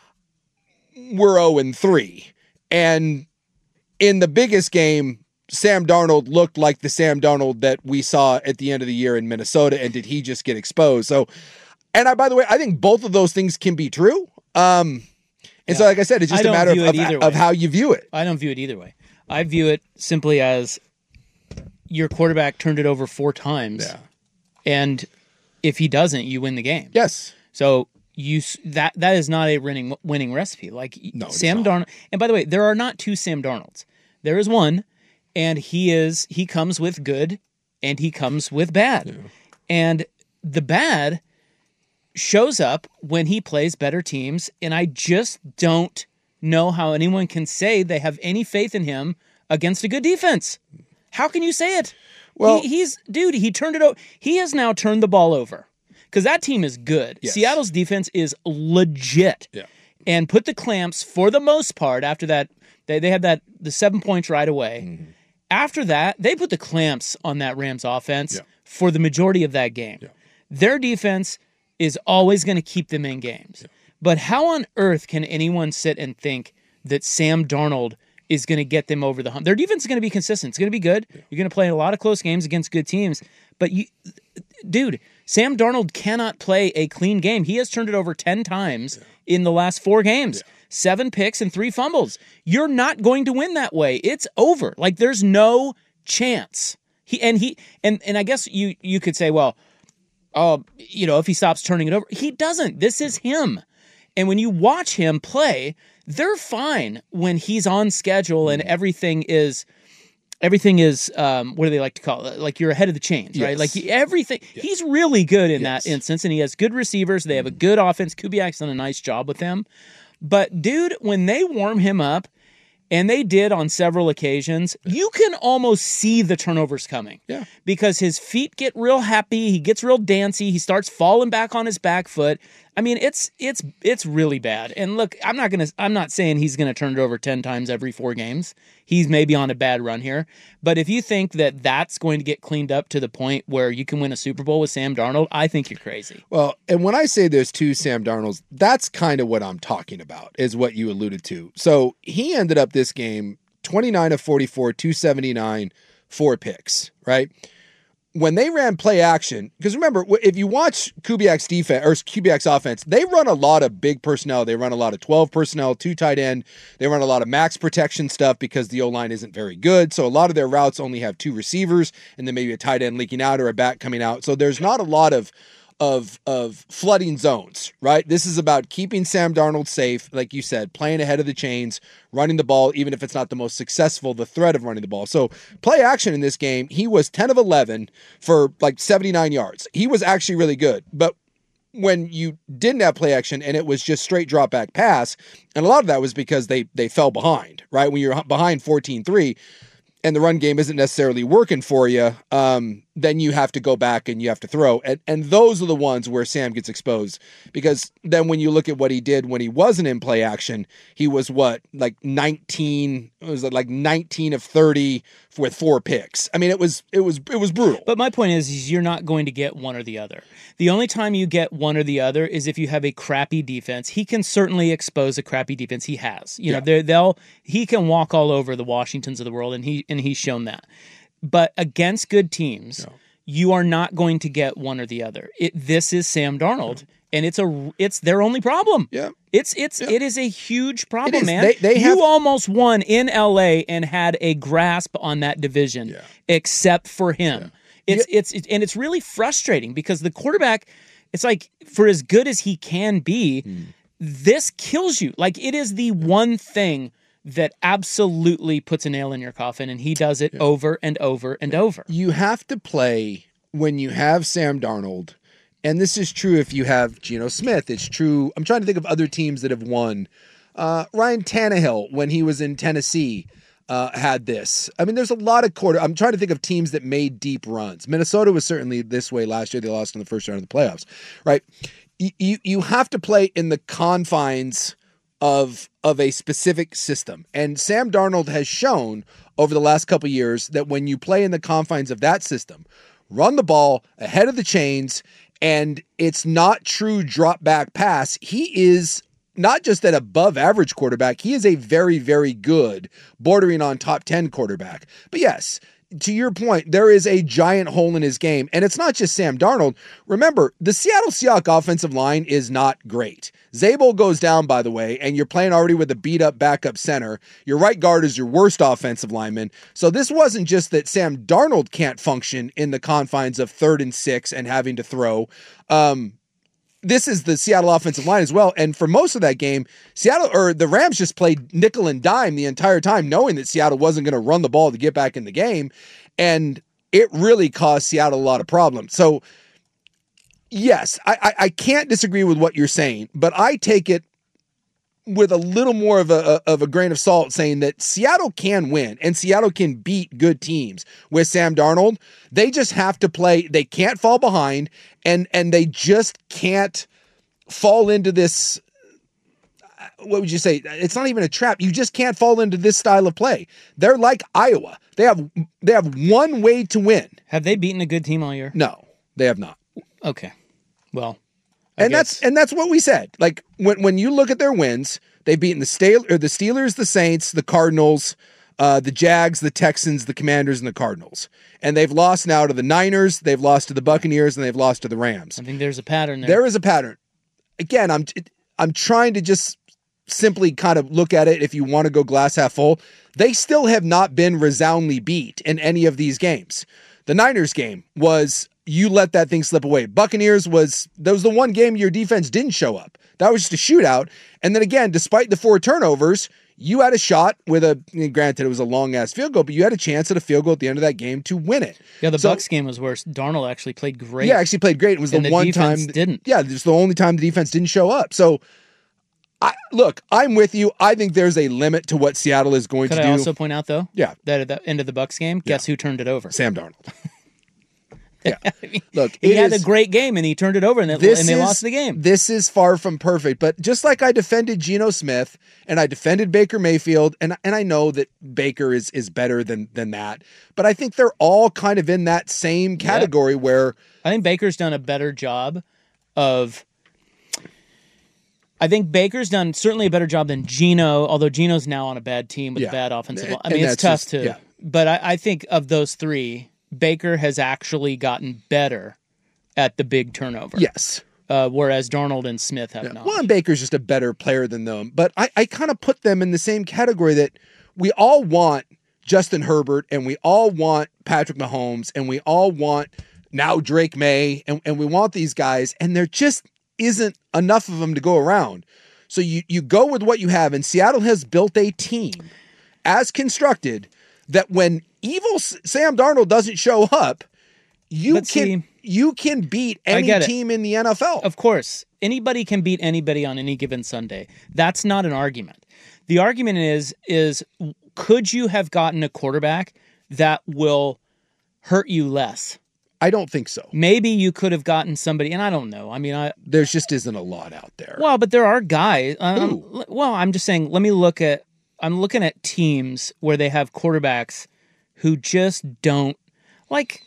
F: we're oh and three. And in the biggest game, Sam Darnold looked like the Sam Darnold that we saw at the end of the year in Minnesota, and did he just get exposed? So, and I, by the way, I think both of those things can be true. Um, and yeah. so, like I said, it's just a matter of, of, of how you view it.
E: I don't view it either way. I view it simply as your quarterback turned it over four times,
F: yeah.
E: and if he doesn't, you win the game.
F: Yes.
E: So you that that is not a winning winning recipe. Like
F: no,
E: Sam Darnold. And by the way, there are not two Sam Darnolds. There is one, and he is he comes with good, and he comes with bad,
F: yeah.
E: and the bad shows up when he plays better teams. And I just don't know how anyone can say they have any faith in him against a good defense. How can you say it?
F: Well,
E: he, he's dude. He turned it over. He has now turned the ball over because that team is good.
F: Yes.
E: Seattle's defense is legit,
F: yeah.
E: and put the clamps for the most part. After that, they they had that the seven points right away.
F: Mm-hmm.
E: After that, they put the clamps on that Rams offense
F: yeah.
E: for the majority of that game.
F: Yeah.
E: Their defense is always going to keep them in games.
F: Yeah.
E: But how on earth can anyone sit and think that Sam Darnold is going to get them over the hump? Their defense is going to be consistent. It's going to be good. Yeah. You're going to play a lot of close games against good teams. But, you, dude, Sam Darnold cannot play a clean game. He has turned it over ten times yeah. in the last four games. Yeah. Seven picks and three fumbles. You're not going to win that way. It's over. Like, there's no chance. He and he and and I guess you you could say, well, oh, you know, if he stops turning it over, he doesn't. This is him. And when you watch him play, they're fine when he's on schedule and everything is, everything is, um, what do they like to call it? Like you're ahead of the chains,
F: yes.
E: right? Like he, everything, yes. he's really good in yes. that instance, and he has good receivers. They have a good offense. Kubiak's done a nice job with him. But dude, when they warm him up, and they did on several occasions, you can almost see the turnovers coming.
F: Yeah.
E: Because his feet get real happy, he gets real dancy, he starts falling back on his back foot. I mean, it's it's it's really bad. And look, I'm not gonna I'm not saying he's gonna turn it over ten times every four games. He's maybe on a bad run here. But if you think that that's going to get cleaned up to the point where you can win a Super Bowl with Sam Darnold, I think you're crazy.
F: Well, and when I say there's two Sam Darnolds, that's kind of what I'm talking about, is what you alluded to. So he ended up this game twenty-nine of forty-four, two seventy-nine, four picks, right? When they ran play action, because remember, if you watch Kubiak's defense or Kubiak's offense, they run a lot of big personnel. They run a lot of twelve personnel, two tight end. They run a lot of max protection stuff because the O-line isn't very good. So a lot of their routes only have two receivers and then maybe a tight end leaking out or a back coming out. So there's not a lot of of of flooding zones, right? This is about keeping Sam Darnold safe, like you said, playing ahead of the chains, running the ball, even if it's not the most successful, the threat of running the ball. So play action in this game, he was ten of eleven for like seventy-nine yards. He was actually really good. But when you didn't have play action and it was just straight drop back pass, and a lot of that was because they they fell behind, right? When you're behind fourteen three, and the run game isn't necessarily working for you, um, then you have to go back and you have to throw. And, and those are the ones where Sam gets exposed. Because then when you look at what he did when he wasn't in play action, he was what, like nineteen, was it like nineteen of thirty with four picks. I mean, it was it was it was brutal.
E: But my point is, is you're not going to get one or the other. The only time you get one or the other is if you have a crappy defense. He can certainly expose a crappy defense. He has. You know, yeah. they'll he can walk all over the Washingtons of the world, and he and he's shown that. But against good teams, no. you are not going to get one or the other. It, this is Sam Darnold, no. and it's a it's their only problem.
F: Yeah,
E: it's it's
F: yeah.
E: it is a huge problem, man.
F: They, they have...
E: You almost won in L A and had a grasp on that division,
F: yeah.
E: except for him. Yeah. It's, yeah. it's it's and it's really frustrating because the quarterback, it's like for as good as he can be, mm. this kills you. Like it is the one thing that absolutely puts a nail in your coffin, and he does it yeah. over and over and yeah. over.
F: You have to play when you have Sam Darnold, and this is true if you have Geno Smith. It's true. I'm trying to think of other teams that have won. Uh, Ryan Tannehill, when he was in Tennessee, uh, had this. I mean, there's a lot of quarter. I'm trying to think of teams that made deep runs. Minnesota was certainly this way last year. They lost in the first round of the playoffs, right? You you, you have to play in the confines of of a specific system, and Sam Darnold has shown over the last couple of years that when you play in the confines of that system, run the ball ahead of the chains, and it's not true drop back pass. He is not just an above average quarterback, he is a very, very good, bordering on top ten quarterback. But yes, to your point, there is a giant hole in his game, and it's not just Sam Darnold. Remember, the Seattle Seahawks offensive line is not great. Zabel goes down, by the way, and you're playing already with a beat-up backup center. Your right guard is your worst offensive lineman. So this wasn't just that Sam Darnold can't function in the confines of third and six and having to throw. Um, this is the Seattle offensive line as well. And for most of that game, Seattle or the Rams just played nickel and dime the entire time, knowing that Seattle wasn't going to run the ball to get back in the game. And it really caused Seattle a lot of problems. So yes, I, I, I can't disagree with what you're saying, but I take it with a little more of a, of a grain of salt, saying that Seattle can win and Seattle can beat good teams with Sam Darnold. They just have to play. They can't fall behind, and, and they just can't fall into this. What would you say? It's not even a trap. You just can't fall into this style of play. They're like Iowa. They have, they have one way to win.
E: Have they beaten a good team all year?
F: No, they have not.
E: Okay. Well, I
F: and
E: guess.
F: that's and that's what we said. Like when when you look at their wins, they've beaten the Stale or the Steelers, the Saints, the Cardinals, uh, the Jags, the Texans, the Commanders, and the Cardinals. And they've lost now to the Niners, they've lost to the Buccaneers, and they've lost to the Rams.
E: I think there's a pattern there.
F: There is a pattern. Again, I'm I'm trying to just simply kind of look at it if you want to go glass half full. They still have not been resoundingly beat in any of these games. The Niners game was, you let that thing slip away. Buccaneers was, that was the one game your defense didn't show up. That was just a shootout. And then again, despite the four turnovers, you had a shot with a, granted it was a long ass field goal, but you had a chance at a field goal at the end of that game to win it.
E: Yeah, the
F: so,
E: Bucs game was worse. Darnold actually played great.
F: Yeah, actually played great. It was the,
E: the
F: one time
E: didn't.
F: Yeah, it's the only time the defense didn't show up. So I, look, I'm with you. I think there's a limit to what Seattle is going
E: Could
F: to
E: I
F: do.
E: also point out, though,
F: yeah,
E: that at the end of the Bucs game, guess
F: yeah.
E: who turned it over?
F: Sam Darnold. Yeah,
E: I mean,
F: look,
E: he
F: it
E: had
F: is,
E: a great game and he turned it over and they, and they
F: is,
E: lost the game.
F: This is far from perfect, but just like I defended Geno Smith and I defended Baker Mayfield, and and I know that Baker is is better than than that, but I think they're all kind of in that same category yeah. where
E: I think Baker's done a better job of. I think Baker's done certainly a better job than Geno, although Geno's now on a bad team with
F: yeah.
E: a bad offensive line. I
F: and
E: mean, it's tough
F: just,
E: to.
F: Yeah.
E: But I, I think of those three, Baker has actually gotten better at the big turnover.
F: Yes.
E: Uh, whereas Darnold and Smith have
F: yeah.
E: not.
F: Well, and Baker's just a better player than them. But I, I kind of put them in the same category that we all want Justin Herbert and we all want Patrick Mahomes and we all want now Drake May and, and we want these guys, and there just isn't enough of them to go around. So you, you go with what you have, and Seattle has built a team as constructed that when evil Sam Darnold doesn't show up, you
E: But
F: can
E: see,
F: you can beat any team in the N F L.
E: Of course. Anybody can beat anybody on any given Sunday. That's not an argument. The argument is, is could you have gotten a quarterback that will hurt you less?
F: I don't think so.
E: Maybe you could have gotten somebody, and I don't know. I mean, I
F: there just isn't a lot out there.
E: Well, but there are guys. Um, well, I'm just saying, let me look at, I'm looking at teams where they have quarterbacks who just don't, like,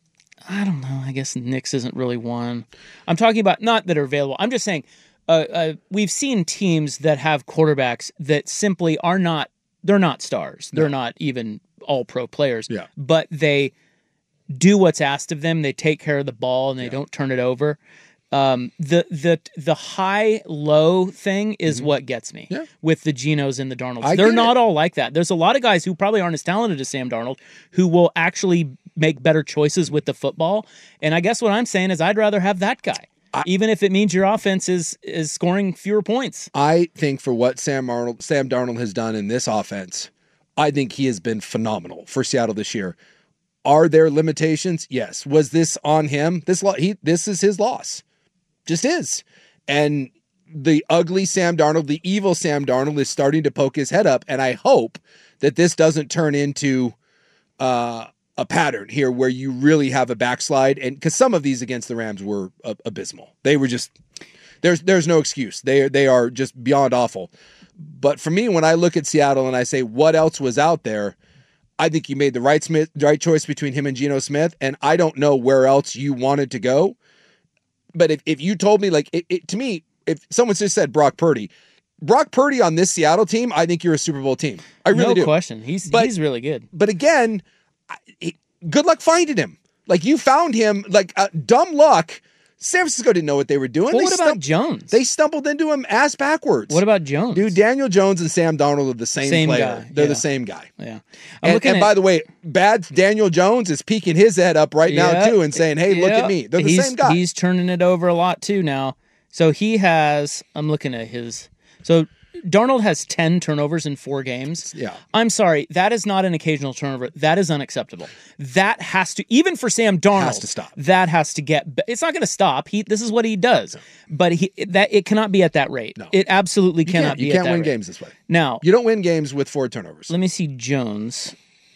E: I don't know, I guess Knicks isn't really one. I'm talking about, not that are available. I'm just saying, uh, uh, we've seen teams that have quarterbacks that simply are not, they're not stars. They're no. not even all-pro players.
F: Yeah.
E: But they do what's asked of them. They take care of the ball and they
F: yeah.
E: don't turn it over. Um, the the the high low thing is mm-hmm. what gets me
F: yeah.
E: with the Genos and the Darnolds.
F: I
E: They're not
F: it.
E: all like that. There's a lot of guys who probably aren't as talented as Sam Darnold who will actually make better choices with the football. And I guess what I'm saying is I'd rather have that guy, I, even if it means your offense is is scoring fewer points.
F: I think for what Sam Arnold, Sam Darnold has done in this offense, I think he has been phenomenal for Seattle this year. Are there limitations? Yes. Was this on him? This lo- he this is his loss. Just is. And the ugly Sam Darnold, the evil Sam Darnold is starting to poke his head up, and I hope that this doesn't turn into uh, a pattern here where you really have a backslide. And because some of these against the Rams were uh, abysmal, they were just there's there's no excuse. They they are just beyond awful. But for me, when I look at Seattle and I say what else was out there, I think you made the right Smith, right choice between him and Geno Smith, and I don't know where else you wanted to go. But if, if you told me, like, it, it, to me, if someone just said Brock Purdy, Brock Purdy on this Seattle team, I think you're a Super Bowl team. I really
E: no
F: do.
E: No question. He's
F: but,
E: he's really good.
F: But again, I, good luck finding him. Like, you found him, like, uh, dumb luck. San Francisco didn't know what they were doing.
E: Well,
F: they
E: what about stum- Jones?
F: They stumbled into him ass backwards.
E: What about Jones?
F: Dude, Daniel Jones and Sam Darnold are the same,
E: same
F: player.
E: Guy.
F: They're
E: yeah.
F: the same guy.
E: Yeah.
F: I'm and and at, by the way, bad Daniel Jones is peeking his head up right
E: yeah,
F: now, too, and saying, hey, yeah. look at me. They're the
E: he's,
F: same guy.
E: He's turning it over a lot, too, now. So he has, I'm looking at his, so Darnold has ten turnovers in four games.
F: Yeah.
E: I'm sorry, that is not an occasional turnover. That is unacceptable. That has to, even for Sam Darnold,
F: has to stop.
E: That has to get, it's not going to stop. He, this is what he does. No. But he that it cannot be at that rate.
F: No.
E: It absolutely
F: you
E: cannot
F: can't,
E: be
F: you
E: at
F: can't
E: that
F: win
E: rate.
F: games this way.
E: Now,
F: you don't win games with four turnovers.
E: Let me see Jones.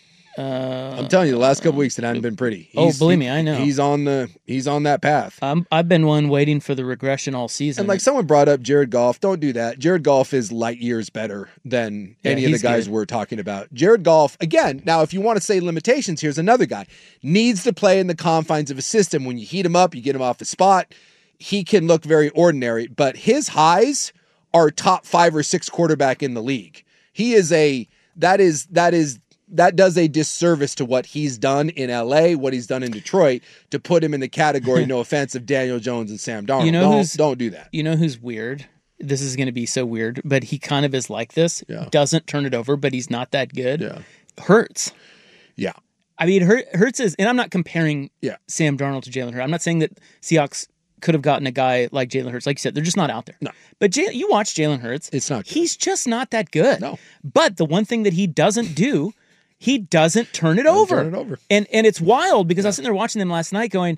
E: Uh,
F: I'm telling you, the last couple weeks it hasn't been pretty.
E: He's, oh, believe me, I know.
F: He's on the he's on that path.
E: Um, I've been one waiting for the regression all season.
F: And like someone brought up Jared Goff, don't do that. Jared Goff is light years better than
E: yeah,
F: any of the guys
E: good.
F: we're talking about. Jared Goff, again, now if you want to say limitations, here's another guy. Needs to play in the confines of a system. When you heat him up, you get him off the spot. He can look very ordinary, but his highs are top five or six quarterback in the league. He is a that is that is That does a disservice to what he's done in L A, what he's done in Detroit, to put him in the category, no offense, of Daniel Jones and Sam Darnold.
E: You know
F: don't,
E: who's,
F: don't do that.
E: You know who's weird? This is going to be so weird, but he kind of is like this.
F: Yeah.
E: Doesn't turn it over, but he's not that good.
F: Yeah.
E: Hurts.
F: Yeah.
E: I mean, Hurts is, and I'm not comparing
F: yeah.
E: Sam Darnold to Jalen Hurts. I'm not saying that Seahawks could have gotten a guy like Jalen Hurts. Like you said, they're just not out there.
F: No.
E: But Jay, you watch Jalen Hurts.
F: It's not good.
E: He's just not that good.
F: No.
E: But the one thing that he doesn't do, he doesn't turn it over.
F: Turn it over.
E: And and it's wild because yeah. I was sitting there watching them last night going,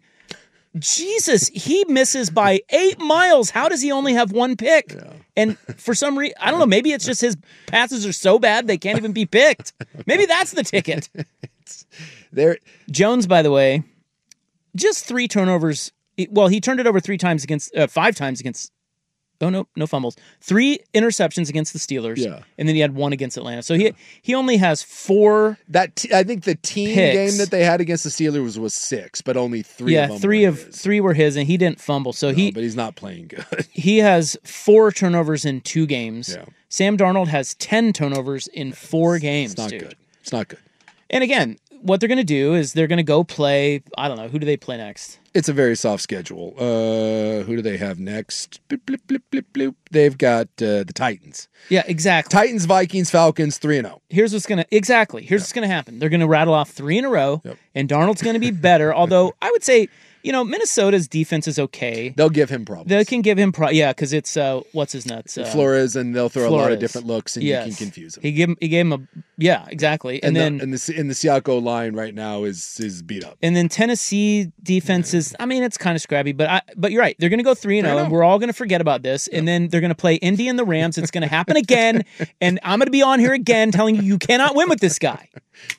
E: Jesus, he misses by eight miles. How does he only have one pick?
F: Yeah.
E: And for some reason, I don't know, maybe it's just his passes are so bad they can't even be picked. Maybe that's the ticket.
F: there.
E: Jones, by the way, just three turnovers. Well, he turned it over three times against, uh, five times against, oh, no, no fumbles. Three interceptions against the Steelers.
F: Yeah.
E: And then he had one against Atlanta. So he he only has four.
F: That t- I think the team
E: picks.
F: game that they had against the Steelers was, was six, but only three
E: yeah,
F: of them
E: three
F: were
E: of
F: his.
E: three were his, and he didn't fumble. So
F: no,
E: he,
F: but he's not playing good.
E: He has four turnovers in two games.
F: Yeah.
E: Sam Darnold has ten turnovers in four games.
F: It's not
E: dude.
F: good. It's not good.
E: And again, what they're going to do is they're going to go play, I don't know, who do they play next?
F: It's a very soft schedule. Uh, who do they have next? Bloop, bloop, bloop, bloop, bloop. They've got uh, the Titans.
E: Yeah, exactly.
F: Titans, Vikings, Falcons, three and oh.
E: Here's what's going to, exactly. Here's yeah. what's going to happen. They're going to rattle off three in a row,
F: yep.
E: and Darnold's going to be better, although I would say, you know, Minnesota's defense is okay.
F: They'll give him problems.
E: They can give him, pro- yeah, because it's, uh, what's his nuts? Uh,
F: Flores, and they'll throw
E: Flores.
F: a lot of different looks, and
E: yes.
F: you can confuse him.
E: He gave him, he gave him a, yeah, exactly. And,
F: and
E: then,
F: the, and the, and the Siakko line right now is is beat up.
E: And then Tennessee defense is, I mean, it's kind of scrappy, but I, but you're right. They're going to go three and oh, and we're all going to forget about this. Yep. And then they're going to play Indy and the Rams. It's going to happen again. And I'm going to be on here again telling you, you cannot win with this guy.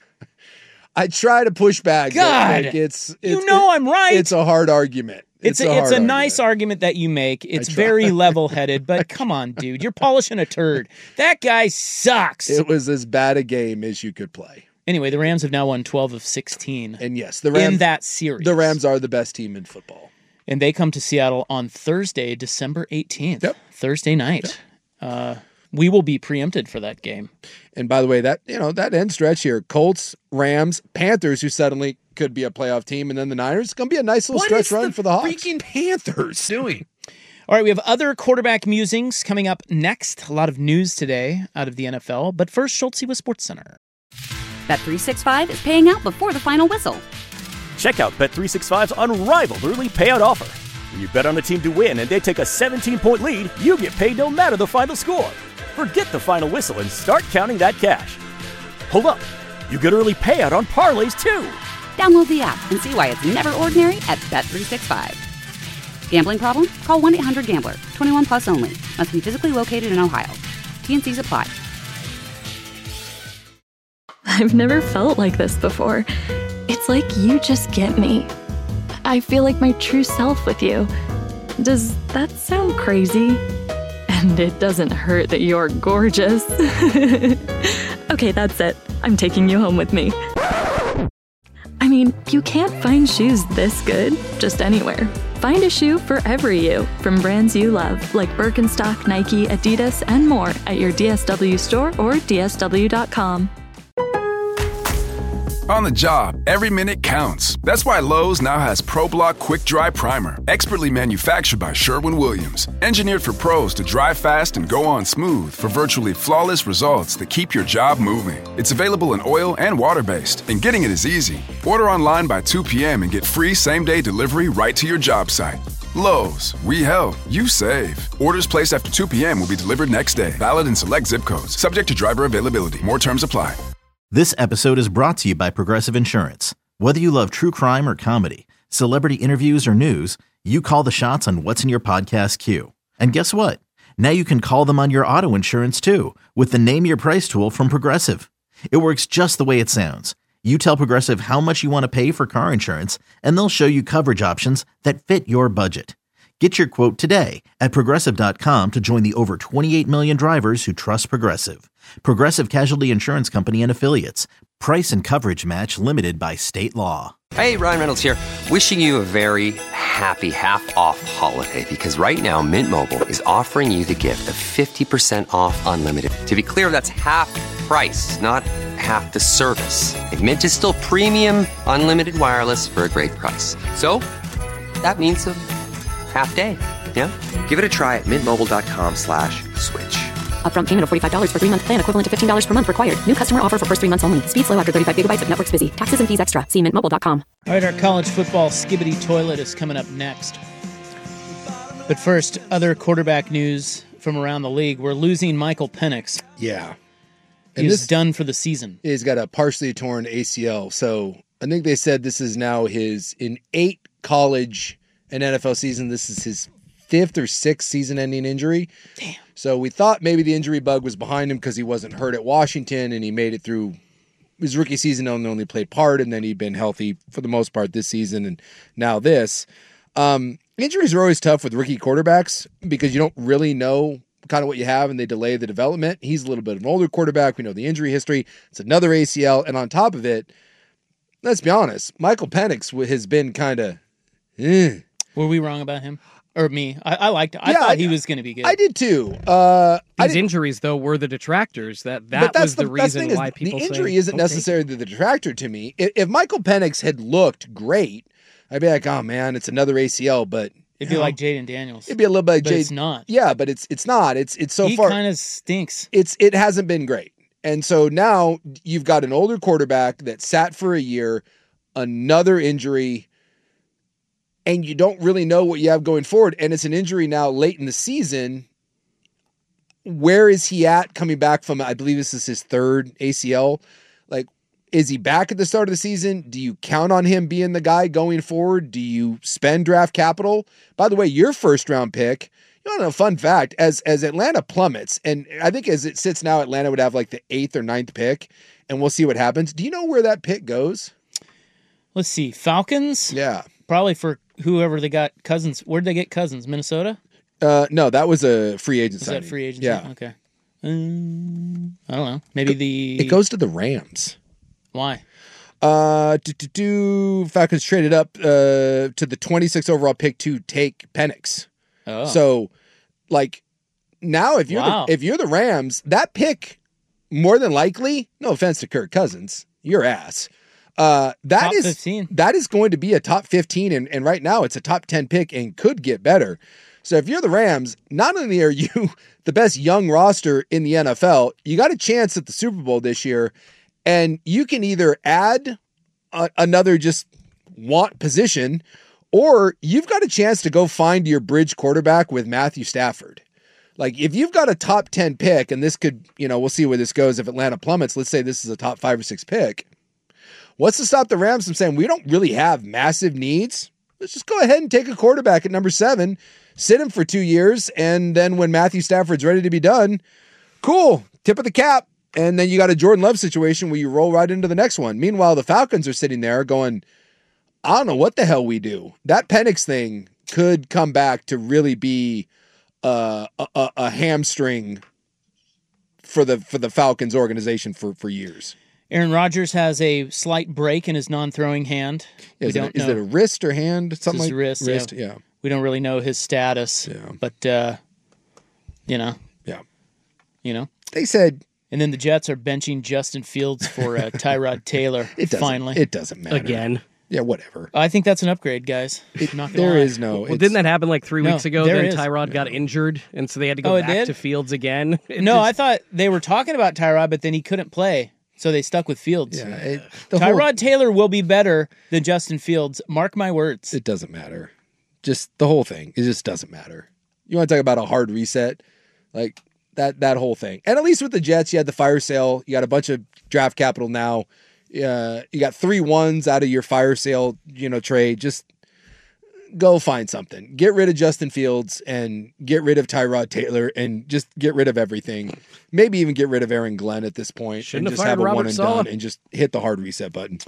F: I try to push back.
E: God,
F: like it's, it's
E: you know
F: it,
E: I'm right.
F: It's a hard argument.
E: It's,
F: it's
E: a,
F: a,
E: it's a
F: argument.
E: nice argument that you make. It's very level-headed, but come on, dude. You're polishing a turd. That guy sucks.
F: It was as bad a game as you could play.
E: Anyway, the Rams have now won twelve of sixteen.
F: And yes, the Rams,
E: in that series.
F: The Rams are the best team in football.
E: And they come to Seattle on Thursday, December eighteenth.
F: Yep.
E: Thursday night. Yep. Uh, we will be preempted for that game.
F: And by the way, that you know that end stretch here, Colts, Rams, Panthers, who suddenly could be a playoff team, and then the Niners. It's going to be a nice little
G: what
F: stretch run
G: the
F: for the Hawks.
G: Freaking Panthers doing.
E: All right, we have other quarterback musings coming up next. A lot of news today out of the N F L. But first, Schultze with SportsCenter.
A: Bet three sixty-five is paying out before the final whistle.
B: Check out Bet three sixty-five's unrivaled early payout offer. When you bet on a team to win and they take a seventeen-point lead, you get paid no matter the final score. Forget the final whistle and start counting that cash. Hold up. You get early payout on parlays, too.
A: Download the app and see why it's never ordinary at Bet three sixty-five. Gambling problem? Call one eight hundred gambler. twenty-one plus only. Must be physically located in Ohio. T N Cs apply.
J: I've never felt like this before. It's like you just get me. I feel like my true self with you. Does that sound crazy? And it doesn't hurt that you're gorgeous. Okay, that's it. I'm taking you home with me. I mean, you can't find shoes this good just anywhere. Find a shoe for every you from brands you love, like Birkenstock, Nike, Adidas, and more at your D S W store or D S W dot com.
C: On the job, every minute counts. That's why Lowe's now has ProBlock Quick Dry Primer, expertly manufactured by Sherwin-Williams. Engineered for pros to dry fast and go on smooth for virtually flawless results that keep your job moving. It's available in oil and water-based, and getting it is easy. Order online by two p.m. and get free same-day delivery right to your job site. Lowe's, we help, you save. Orders placed after two p.m. will be delivered next day. Valid in select zip codes. Subject to driver availability. More terms apply.
D: This episode is brought to you by Progressive Insurance. Whether you love true crime or comedy, celebrity interviews or news, you call the shots on what's in your podcast queue. And guess what? Now you can call them on your auto insurance too with the Name Your Price tool from Progressive. It works just the way it sounds. You tell Progressive how much you want to pay for car insurance, and they'll show you coverage options that fit your budget. Get your quote today at Progressive dot com to join the over twenty-eight million drivers who trust Progressive. Progressive Casualty Insurance Company and Affiliates. Price and coverage match limited by state law.
K: Hey, Ryan Reynolds here. Wishing you a very happy half-off holiday because right now Mint Mobile is offering you the gift of fifty percent off unlimited. To be clear, that's half price, not half the service. And Mint is still premium unlimited wireless for a great price. So that means a half day, yeah? Give it a try at mintmobile.com slash switch.
L: Upfront payment of forty-five dollars for three-month plan equivalent to fifteen dollars per month required. New customer offer for first three months only. Speed slow after thirty-five gigabytes if network's busy. Taxes and fees extra. See mint mobile dot com.
E: All right, our college football skibbity toilet is coming up next. But first, other quarterback news from around the league. We're losing Michael Penix.
F: Yeah.
E: And He's this, done for the season.
F: He's got a partially torn A C L. So I think they said this is now his, in eight college and N F L season, this is his fifth or sixth season-ending injury.
E: Damn.
F: So we thought maybe the injury bug was behind him because he wasn't hurt at Washington and he made it through his rookie season and only played part, and then he'd been healthy for the most part this season, and now this. Um, injuries are always tough with rookie quarterbacks because you don't really know kind of what you have, and they delay the development. He's a little bit of an older quarterback. We know the injury history. It's another A C L, and on top of it, let's be honest, Michael Penix has been kind of eh.
E: Were we wrong about him? Or me. I, I liked I
F: yeah,
E: thought
F: I,
E: he was going to be good.
F: I did too. Uh,
G: These injuries, though, were the detractors. That that was the, the reason why
F: is,
G: people
F: the injury
G: say,
F: isn't
G: okay.
F: necessarily the detractor to me. If, if Michael Penix had looked great, I'd be like, oh man, it's another A C L. But
E: it'd be
F: know,
E: like Jaden Daniels.
F: It'd be a little bit like
E: but
F: Jaden.
E: It's not.
F: Yeah, but it's it's not. It's it's so
E: he
F: far.
E: He kind of stinks.
F: It's it hasn't been great, and so now you've got an older quarterback that sat for a year, another injury. And you don't really know what you have going forward. And it's an injury now late in the season. Where is he at coming back from, I believe this is his third A C L. Like, is he back at the start of the season? Do you count on him being the guy going forward? Do you spend draft capital? By the way, your first round pick, you want to know a fun fact, as, as Atlanta plummets, and I think as it sits now, Atlanta would have like the eighth or ninth pick, and we'll see what happens. Do you know where that pick goes?
E: Let's see. Falcons?
F: Yeah.
E: Probably for whoever they got. Cousins. Where'd they get Cousins? Minnesota?
F: Uh, no, that was a free agent
E: Was
F: signing.
E: that free agency?
F: Yeah.
E: Okay. Um, I don't know. Maybe the...
F: It goes to the Rams.
E: Why?
F: Uh, to, to do Falcons traded up uh, to the twenty-sixth overall pick to take Penix.
E: Oh.
F: So, like, now if you're
E: wow.
F: the, if you're the Rams, that pick, more than likely, no offense to Kirk Cousins, your ass. Uh, that
E: top
F: is
E: fifteen.
F: That is going to be a top fifteen, and, and right now it's a top ten pick and could get better. So if you're the Rams, not only are you the best young roster in the N F L, you got a chance at the Super Bowl this year, and you can either add a, another just want position, or you've got a chance to go find your bridge quarterback with Matthew Stafford. Like, if you've got a top ten pick, and this could, you know, we'll see where this goes if Atlanta plummets. Let's say this is a top five or six pick. What's to stop the Rams from saying, we don't really have massive needs, let's just go ahead and take a quarterback at number seven, sit him for two years, and then when Matthew Stafford's ready to be done, cool, tip of the cap. And then you got a Jordan Love situation where you roll right into the next one. Meanwhile, the Falcons are sitting there going, I don't know what the hell we do. That Penix thing could come back to really be uh, a, a, a hamstring for the for the Falcons organization for, for years.
E: Aaron Rodgers has a slight break in his non-throwing hand.
F: Yeah,
E: we
F: is,
E: don't
F: it, is
E: know.
F: it a wrist or hand? Something
E: It's
F: like
E: wrist.
F: wrist.
E: Yeah.
F: Yeah.
E: We don't really know his status.
F: Yeah.
E: But uh, you know.
F: Yeah.
E: You know.
F: They said.
E: And then the Jets are benching Justin Fields for uh, Tyrod Taylor.
F: It doesn't,
E: finally.
F: It doesn't matter
G: Again.
F: Yeah, whatever.
E: I think that's an upgrade, guys.
F: It,
E: Not gonna
F: there
E: lie.
F: is no.
G: Well, didn't that happen like three
E: No,
G: weeks ago?
E: there
G: Then
E: is.
G: Tyrod got injured, and so they had to go
E: Oh, it
G: back
E: did?
G: to Fields again. It
E: No,
G: just-
E: I thought they were talking about Tyrod, but then he couldn't play, so they stuck with Fields.
F: Yeah, it, the
E: Tyrod
F: whole,
E: Taylor will be better than Justin Fields. Mark my words.
F: It doesn't matter. Just the whole thing. It just doesn't matter. You want to talk about a hard reset, like that that whole thing. And at least with the Jets, you had the fire sale. You got a bunch of draft capital now. Uh, you got three ones out of your fire sale, you know, trade. Just go find something. Get rid of Justin Fields and get rid of Tyrod Taylor and just get rid of everything. Maybe even get rid of Aaron Glenn at this point.
G: Shouldn't
F: and
G: have
F: just
G: fired
F: have a
G: Robert
F: one and
G: Saleh.
F: done and just hit the hard reset button.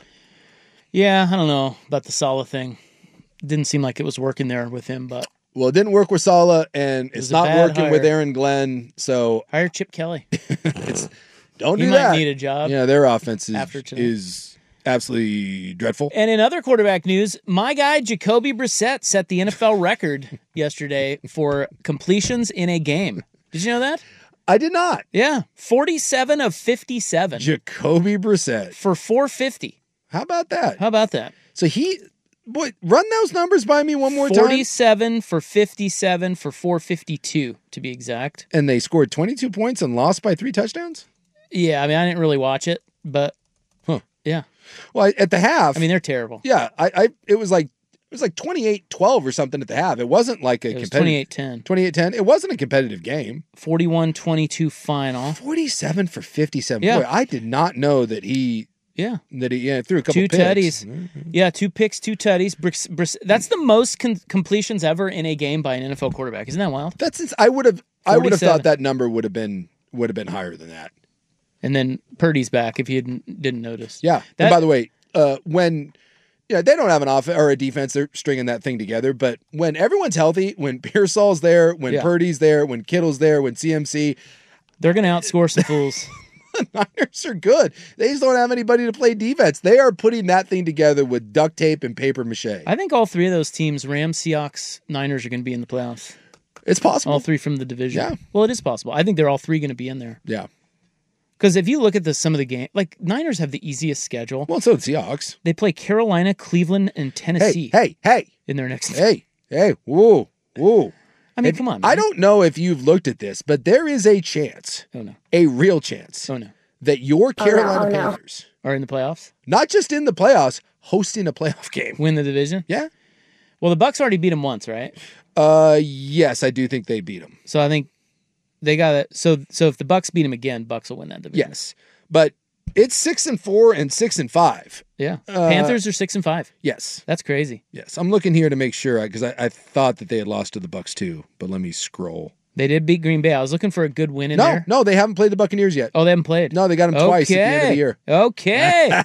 E: Yeah, I don't know about the Saleh thing. Didn't seem like it was working there with him, but
F: Well, it didn't work with Saleh, and it's
E: was a
F: not
E: bad
F: working with
E: hire.
F: Aaron Glenn. So
E: hire Chip Kelly.
F: it's don't
E: He
F: do
E: might
F: that.
E: need a job
F: Yeah, their offense is,
E: after tonight.
F: is absolutely dreadful.
E: And in other quarterback news, my guy Jacoby Brissett set the N F L record yesterday for completions in a game. Did you know that?
F: I did not.
E: Yeah, forty-seven of fifty-seven
F: Jacoby Brissett
E: for four fifty.
F: How about that?
E: How about that?
F: So he, boy, run those numbers by me one more time.
E: forty-seven for fifty-seven for four fifty-two to be exact.
F: And they scored twenty-two points and lost by three touchdowns?
E: Yeah, I mean I didn't really watch it, but
F: Huh.
E: yeah.
F: Well, I- at the half.
E: I mean they're terrible.
F: yeah, I, I it was like it was like twenty-eight twelve or something at the half. It wasn't like a
E: It was
F: competitive
E: twenty-eight ten.
F: twenty-eight ten. It wasn't a competitive game.
E: forty-one twenty-two final.
F: forty-seven for fifty-seven.
E: Yeah.
F: Boy, I did not know that he
E: Yeah.
F: that he yeah, threw a couple
E: Two
F: picks.
E: tutties. Yeah, two picks, two tutties. Briss, Briss, that's the most con- completions ever in a game by an N F L quarterback. Isn't that wild?
F: That's ins- I would have I would have
E: forty-seven.
F: thought that number would have been would have been higher than that.
E: And then Purdy's back if you didn't, didn't notice.
F: Yeah.
E: That-
F: and by the way, uh, when yeah, they don't have an offense or a defense, they're stringing that thing together. But when everyone's healthy, when Pearsall's there, when
E: Yeah.
F: Purdy's there, when Kittle's there, when C M C,
E: They're going to outscore some fools.
F: the Niners are good. They just don't have anybody to play defense. They are putting that thing together with duct tape and paper mache.
E: I think all three of those teams, Rams, Seahawks, Niners, are going to be in the playoffs.
F: It's possible.
E: All three from the division.
F: Yeah.
E: Well, it is possible. I think they're all three going to be in there.
F: Yeah.
E: Because if you look at the some of the game, like Niners have the easiest schedule.
F: Well, so did Seahawks.
E: They play Carolina, Cleveland, and Tennessee
F: Hey, hey, hey,
E: in their next.
F: hey, hey, whoa, whoa.
E: I mean,
F: If-
E: come on.
F: I
E: man.
F: don't know if you've looked at this, but there is a chance,
E: Oh no.
F: a real chance,
E: Oh no.
F: that your Carolina Panthers,
E: Are in the playoffs?
F: not just in the playoffs, hosting a playoff game.
E: Win the division?
F: Yeah.
E: Well, the Bucks already beat them once, right?
F: Uh, yes, I do think they beat them.
E: So I think they got it. So so if the Bucks beat them again, Bucks will win that division.
F: Yes, but it's six and four and six and five.
E: Yeah.
F: Uh,
E: Panthers are six and five.
F: Yes,
E: That's crazy.
F: yes. I'm looking here to make sure because I, I thought that they had lost to the Bucks too. But let me scroll.
E: They did beat Green Bay. I was looking for a good win in
F: No,
E: there.
F: no, they haven't played the Buccaneers yet.
E: Oh, they haven't played.
F: No, they got them twice at the end of the year.
E: Okay.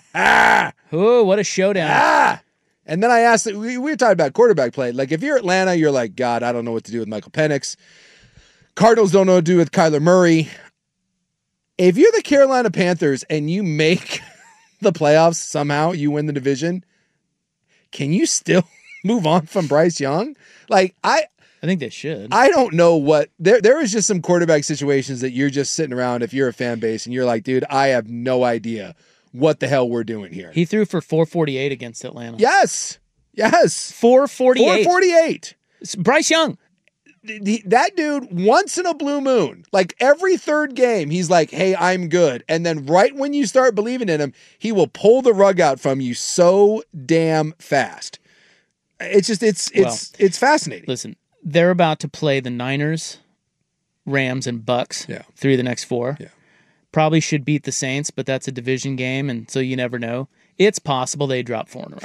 E: Oh, what a showdown.
F: Ah! And then I asked, we, we were talking about quarterback play. Like, if you're Atlanta, you're like, God, I don't know what to do with Michael Penix. Cardinals don't know what to do with Kyler Murray. If you're the Carolina Panthers and you make the playoffs somehow, you win the division, can you still move on from Bryce Young? Like, I
E: I think they should.
F: I don't know what there there is just some quarterback situations that you're just sitting around if you're a fan base and you're like, dude, I have no idea what the hell we're doing here.
E: He threw for four forty-eight against Atlanta.
F: Yes. Yes.
E: four forty-eight.
F: four forty-eight.
E: Bryce Young.
F: The- that dude, once in a blue moon, like every third game, he's like, hey, I'm good. And then right when you start believing in him, he will pull the rug out from you so damn fast. It's just, it's, it's, it's fascinating.
E: Listen, they're about to play the Niners, Rams, and Bucks.
F: Yeah.
E: Three of the next four.
F: Yeah.
E: Probably should beat the Saints, but that's a division game, and so you never know. It's possible they drop four in a row.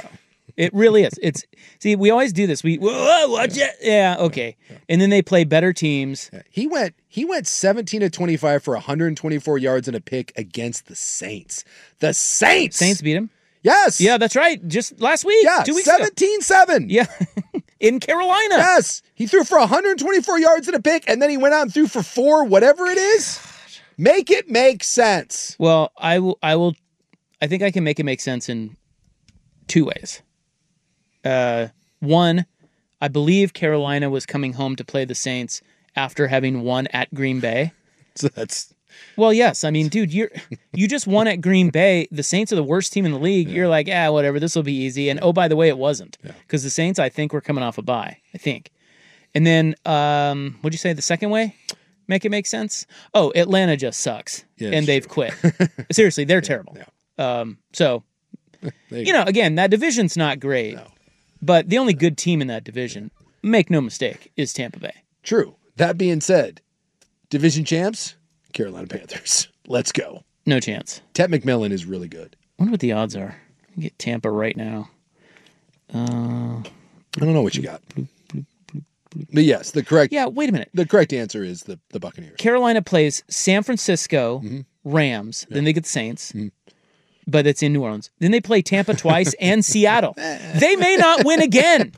E: It really is. It's see, we always do this. We whoa, watch it. Yeah, okay. And then they play better teams.
F: Yeah. He went he went seventeen of twenty-five for one hundred twenty-four yards and a pick against the Saints. The Saints.
E: Saints beat him?
F: Yes.
E: Yeah, that's right. Just last week.
F: Yeah,
E: two weeks
F: seventeen seven.
E: Yeah. In Carolina.
F: Yes. He threw for one hundred twenty-four yards and a pick, and then he went out and threw for four, whatever it is. Make it make sense.
E: Well, I will I will I think I can make it make sense in two ways. Uh, one, I believe Carolina was coming home to play the Saints after having won at Green Bay.
F: So that's
E: well, yes. I mean, dude, you're you just won at Green Bay. The Saints are the worst team in the league. Yeah. You're like, ah, whatever. This will be easy. And oh, by the way, it wasn't because yeah. the Saints, I think, were coming off a bye. I think. And then, um, what'd you say? The second way, make it make sense. Oh, Atlanta just sucks, yeah, and they've true. quit. Seriously, they're terrible. Yeah. Um, so, you, you know, again, that division's not great. No. But the only good team in that division, make no mistake, is Tampa Bay.
F: True. That being said, division champs, Carolina Panthers. Let's go.
E: No chance.
F: Ted McMillan is really good.
E: I wonder what the odds are. Get Tampa right now. Uh,
F: I don't know what you got. But yes, the correct.
E: Yeah, wait a minute.
F: The correct answer is the, the Buccaneers.
E: Carolina plays San Francisco, mm-hmm. Rams. Yeah. Then they get the Saints. Mm-hmm. But it's in New Orleans. Then they play Tampa twice and Seattle. They may not win again.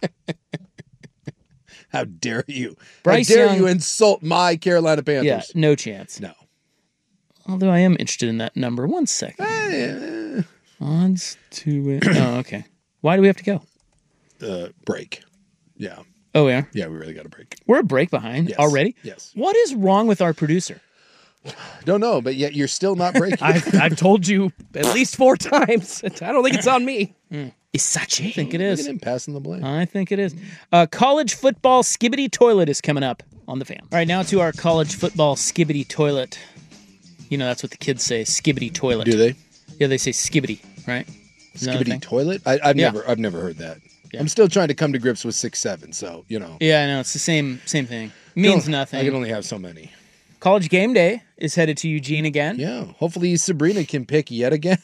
F: How dare you?
E: Bryce
F: How dare
E: Young,
F: you insult my Carolina Panthers?
E: Yeah, no chance.
F: No.
E: Although I am interested in that number. One second. Uh, Odds to win. Oh, okay. Why do we have to go?
F: Uh, break. Yeah.
E: Oh, yeah?
F: Yeah, we really got a break.
E: We're a break behind
F: yes.
E: already?
F: Yes.
E: What is wrong with our producer?
F: Don't know, but yet you're still not breaking.
G: I've, I've told you at least four times. I don't think it's on me.
E: Mm. Isachi. I think it
F: Look
E: is.
F: at him passing the blame.
E: I think it is. Uh, college football skibbity toilet is coming up on the Fan. All right, now to our college football skibbity toilet. You know, that's what the kids say, skibbity toilet.
F: Do they?
E: Yeah, they say skibbity, right?
F: Skibbity toilet? I, I've
E: yeah.
F: never, I've never heard that.
E: Yeah.
F: I'm still trying to come to grips with six seven, so you know.
E: Yeah, I know it's the same, same thing. Means nothing.
F: I can only have so many.
E: College game day is headed to Eugene again.
F: Yeah, hopefully Sabrina can pick yet again.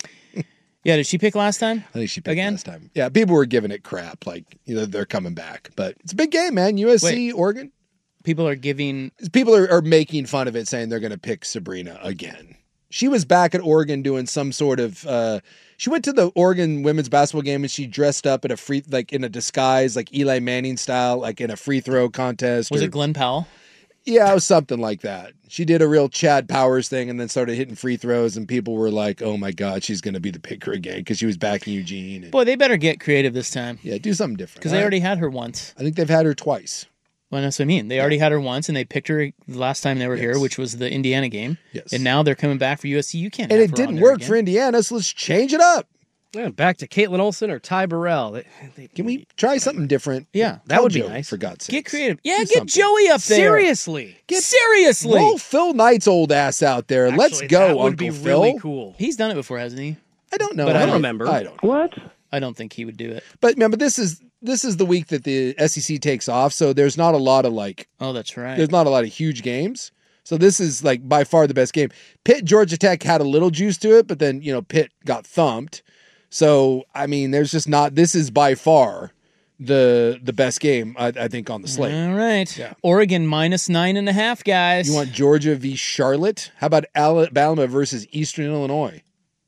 E: Yeah, did she pick last time?
F: I think she picked
E: again?
F: last time. Yeah, people were giving it crap, like you know they're coming back, but it's a big game, man. U S C,
E: Wait.
F: Oregon.
E: People are giving.
F: People are, are making fun of it, saying they're going to pick Sabrina again. She was back at Oregon doing some sort of. Uh, she went to the Oregon women's basketball game and she dressed up in a free, like in a disguise, like Eli Manning style, like in a free throw contest.
E: Was
F: or,
E: it Glenn Powell?
F: Yeah, it was something like that. She did a real Chad Powers thing and then started hitting free throws, and people were like, "Oh my God, she's going to be the picker again," because she was back in Eugene. And,
E: Boy, they better get creative this time.
F: Yeah, do something different.
E: Because they already had her once.
F: I think they've had her twice.
E: Well, that's what I mean. They yeah. already had her once, and they picked her the last time they were
F: yes.
E: here, which was the Indiana game.
F: Yes.
E: And now they're coming back for U S C. You can't.
F: And
E: have
F: it
E: her
F: didn't
E: on there
F: work
E: again.
F: for Indiana, so let's change it up.
G: Yeah, back to Caitlin Olsen or Ty Burrell. They, they,
F: Can we try something different?
E: Yeah,
G: that would be
F: Joey,
G: nice.
F: For God's sake.
E: Get creative. Yeah,
F: Do
E: get
F: something.
E: Joey up there.
G: Seriously.
E: Get seriously.
F: Roll Phil Knight's old ass out there.
G: Actually,
F: Let's go,
G: that would
F: Uncle
G: be
F: Phil.
G: really cool.
E: He's done it before, hasn't he?
F: I don't know.
E: But
G: I
E: I
G: don't
E: don't
G: remember.
F: I don't.
H: What?
E: I don't think he would do it.
F: But remember, this is this is the week that the S E C takes off, so there's not a lot of like.
E: Oh, that's right.
F: There's not a lot of huge games. So this is like by far the best game. Pitt, Georgia Tech had a little juice to it, but then, you know, Pitt got thumped. So, I mean, there's just not, this is by far the the best game, I, I think, on the slate.
E: All right.
F: Yeah.
E: Oregon minus nine and a half, guys.
F: You want Georgia v. Charlotte? How about Alabama versus Eastern Illinois?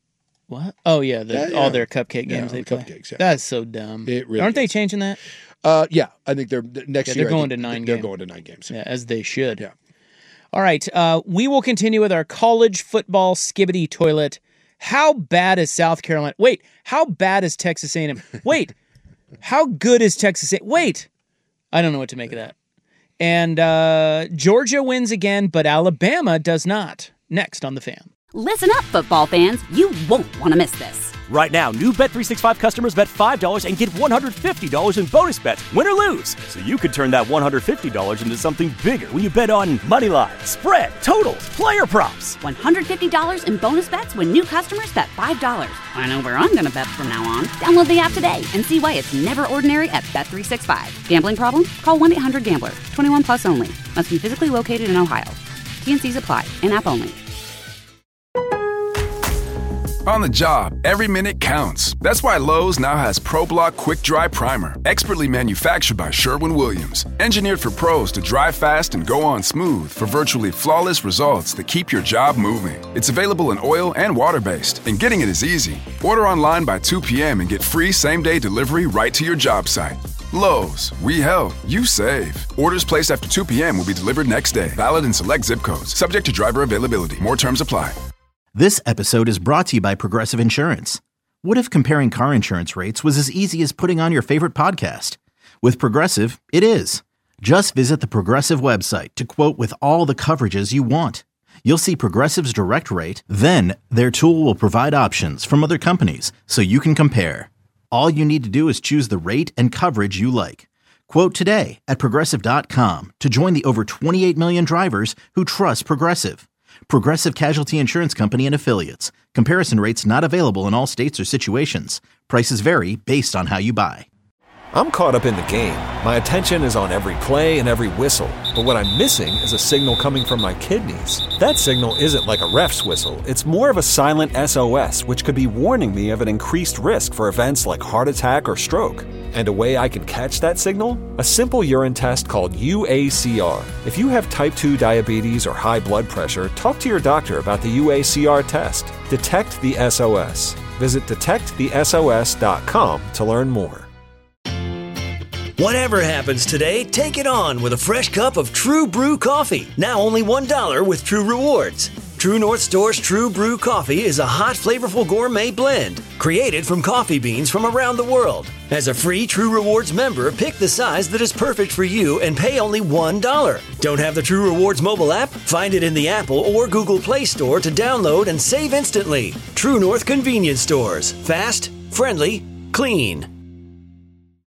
E: What? Oh, yeah, the,
F: Yeah, yeah.
E: all their cupcake
F: Yeah,
E: games they
F: the
E: play.
F: cupcakes, yeah.
E: That's so dumb.
F: It really
E: Aren't they
F: is.
E: changing that?
F: Uh, yeah, I think they're next
E: Yeah,
F: year.
E: they're
F: I
E: going
F: think
E: to nine
F: They're
E: games.
F: going to nine games.
E: Yeah, as they should.
F: Yeah.
E: All right. Uh, we will continue with our college football skibbity toilet. How bad is South Carolina? Wait, how bad is Texas A and M? Wait, how good is Texas A and M? Wait, I don't know what to make of that. And uh, Georgia wins again, but Alabama does not. Next on The Fan.
A: Listen up, football fans. You won't want to miss this.
B: Right now, new Bet three sixty-five customers bet five dollars and get one hundred fifty dollars in bonus bets, win or lose. So you could turn that one hundred fifty dollars into something bigger when you bet on money line, spread, totals, player props.
A: one hundred fifty dollars in bonus bets when new customers bet five dollars. I know where I'm going to bet from now on. Download the app today and see why it's never ordinary at Bet three sixty-five. Gambling problem? Call one eight hundred gambler. twenty-one plus only. Must be physically located in Ohio. T and C's apply. In-app only.
C: On the job, every minute counts. That's why Lowe's now has ProBlock Quick Dry Primer, expertly manufactured by Sherwin-Williams. Engineered for pros to dry fast and go on smooth for virtually flawless results that keep your job moving. It's available in oil and water-based, and getting it is easy. Order online by two p.m. and get free same-day delivery right to your job site. Lowe's, we help, you save. Orders placed after two p.m. will be delivered next day. Valid in select zip codes. Subject to driver availability. More terms apply.
D: This episode is brought to you by Progressive Insurance. What if comparing car insurance rates was as easy as putting on your favorite podcast? With Progressive, it is. Just visit the Progressive website to quote with all the coverages you want. You'll see Progressive's direct rate, then their tool will provide options from other companies so you can compare. All you need to do is choose the rate and coverage you like. Quote today at Progressive dot com to join the over twenty-eight million drivers who trust Progressive. Progressive Casualty Insurance Company and Affiliates. Comparison rates not available in all states or situations. Prices vary based on how you buy.
M: I'm caught up in the game. My attention is on every play and every whistle. But what I'm missing is a signal coming from my kidneys. That signal isn't like a ref's whistle. It's more of a silent S O S, which could be warning me of an increased risk for events like heart attack or stroke. And a way I can catch that signal? A simple urine test called U A C R. If you have type two diabetes or high blood pressure, talk to your doctor about the U A C R test. Detect the S O S. Visit detect the S O S dot com to learn more.
N: Whatever happens today, take it on with a fresh cup of True Brew coffee. Now only one dollar with True Rewards. True North Store's True Brew coffee is a hot, flavorful gourmet blend created from coffee beans from around the world. As a free True Rewards member, pick the size that is perfect for you and pay only one dollar. Don't have the True Rewards mobile app? Find it in the Apple or Google Play Store to download and save instantly. True North Convenience Stores. Fast, friendly, clean.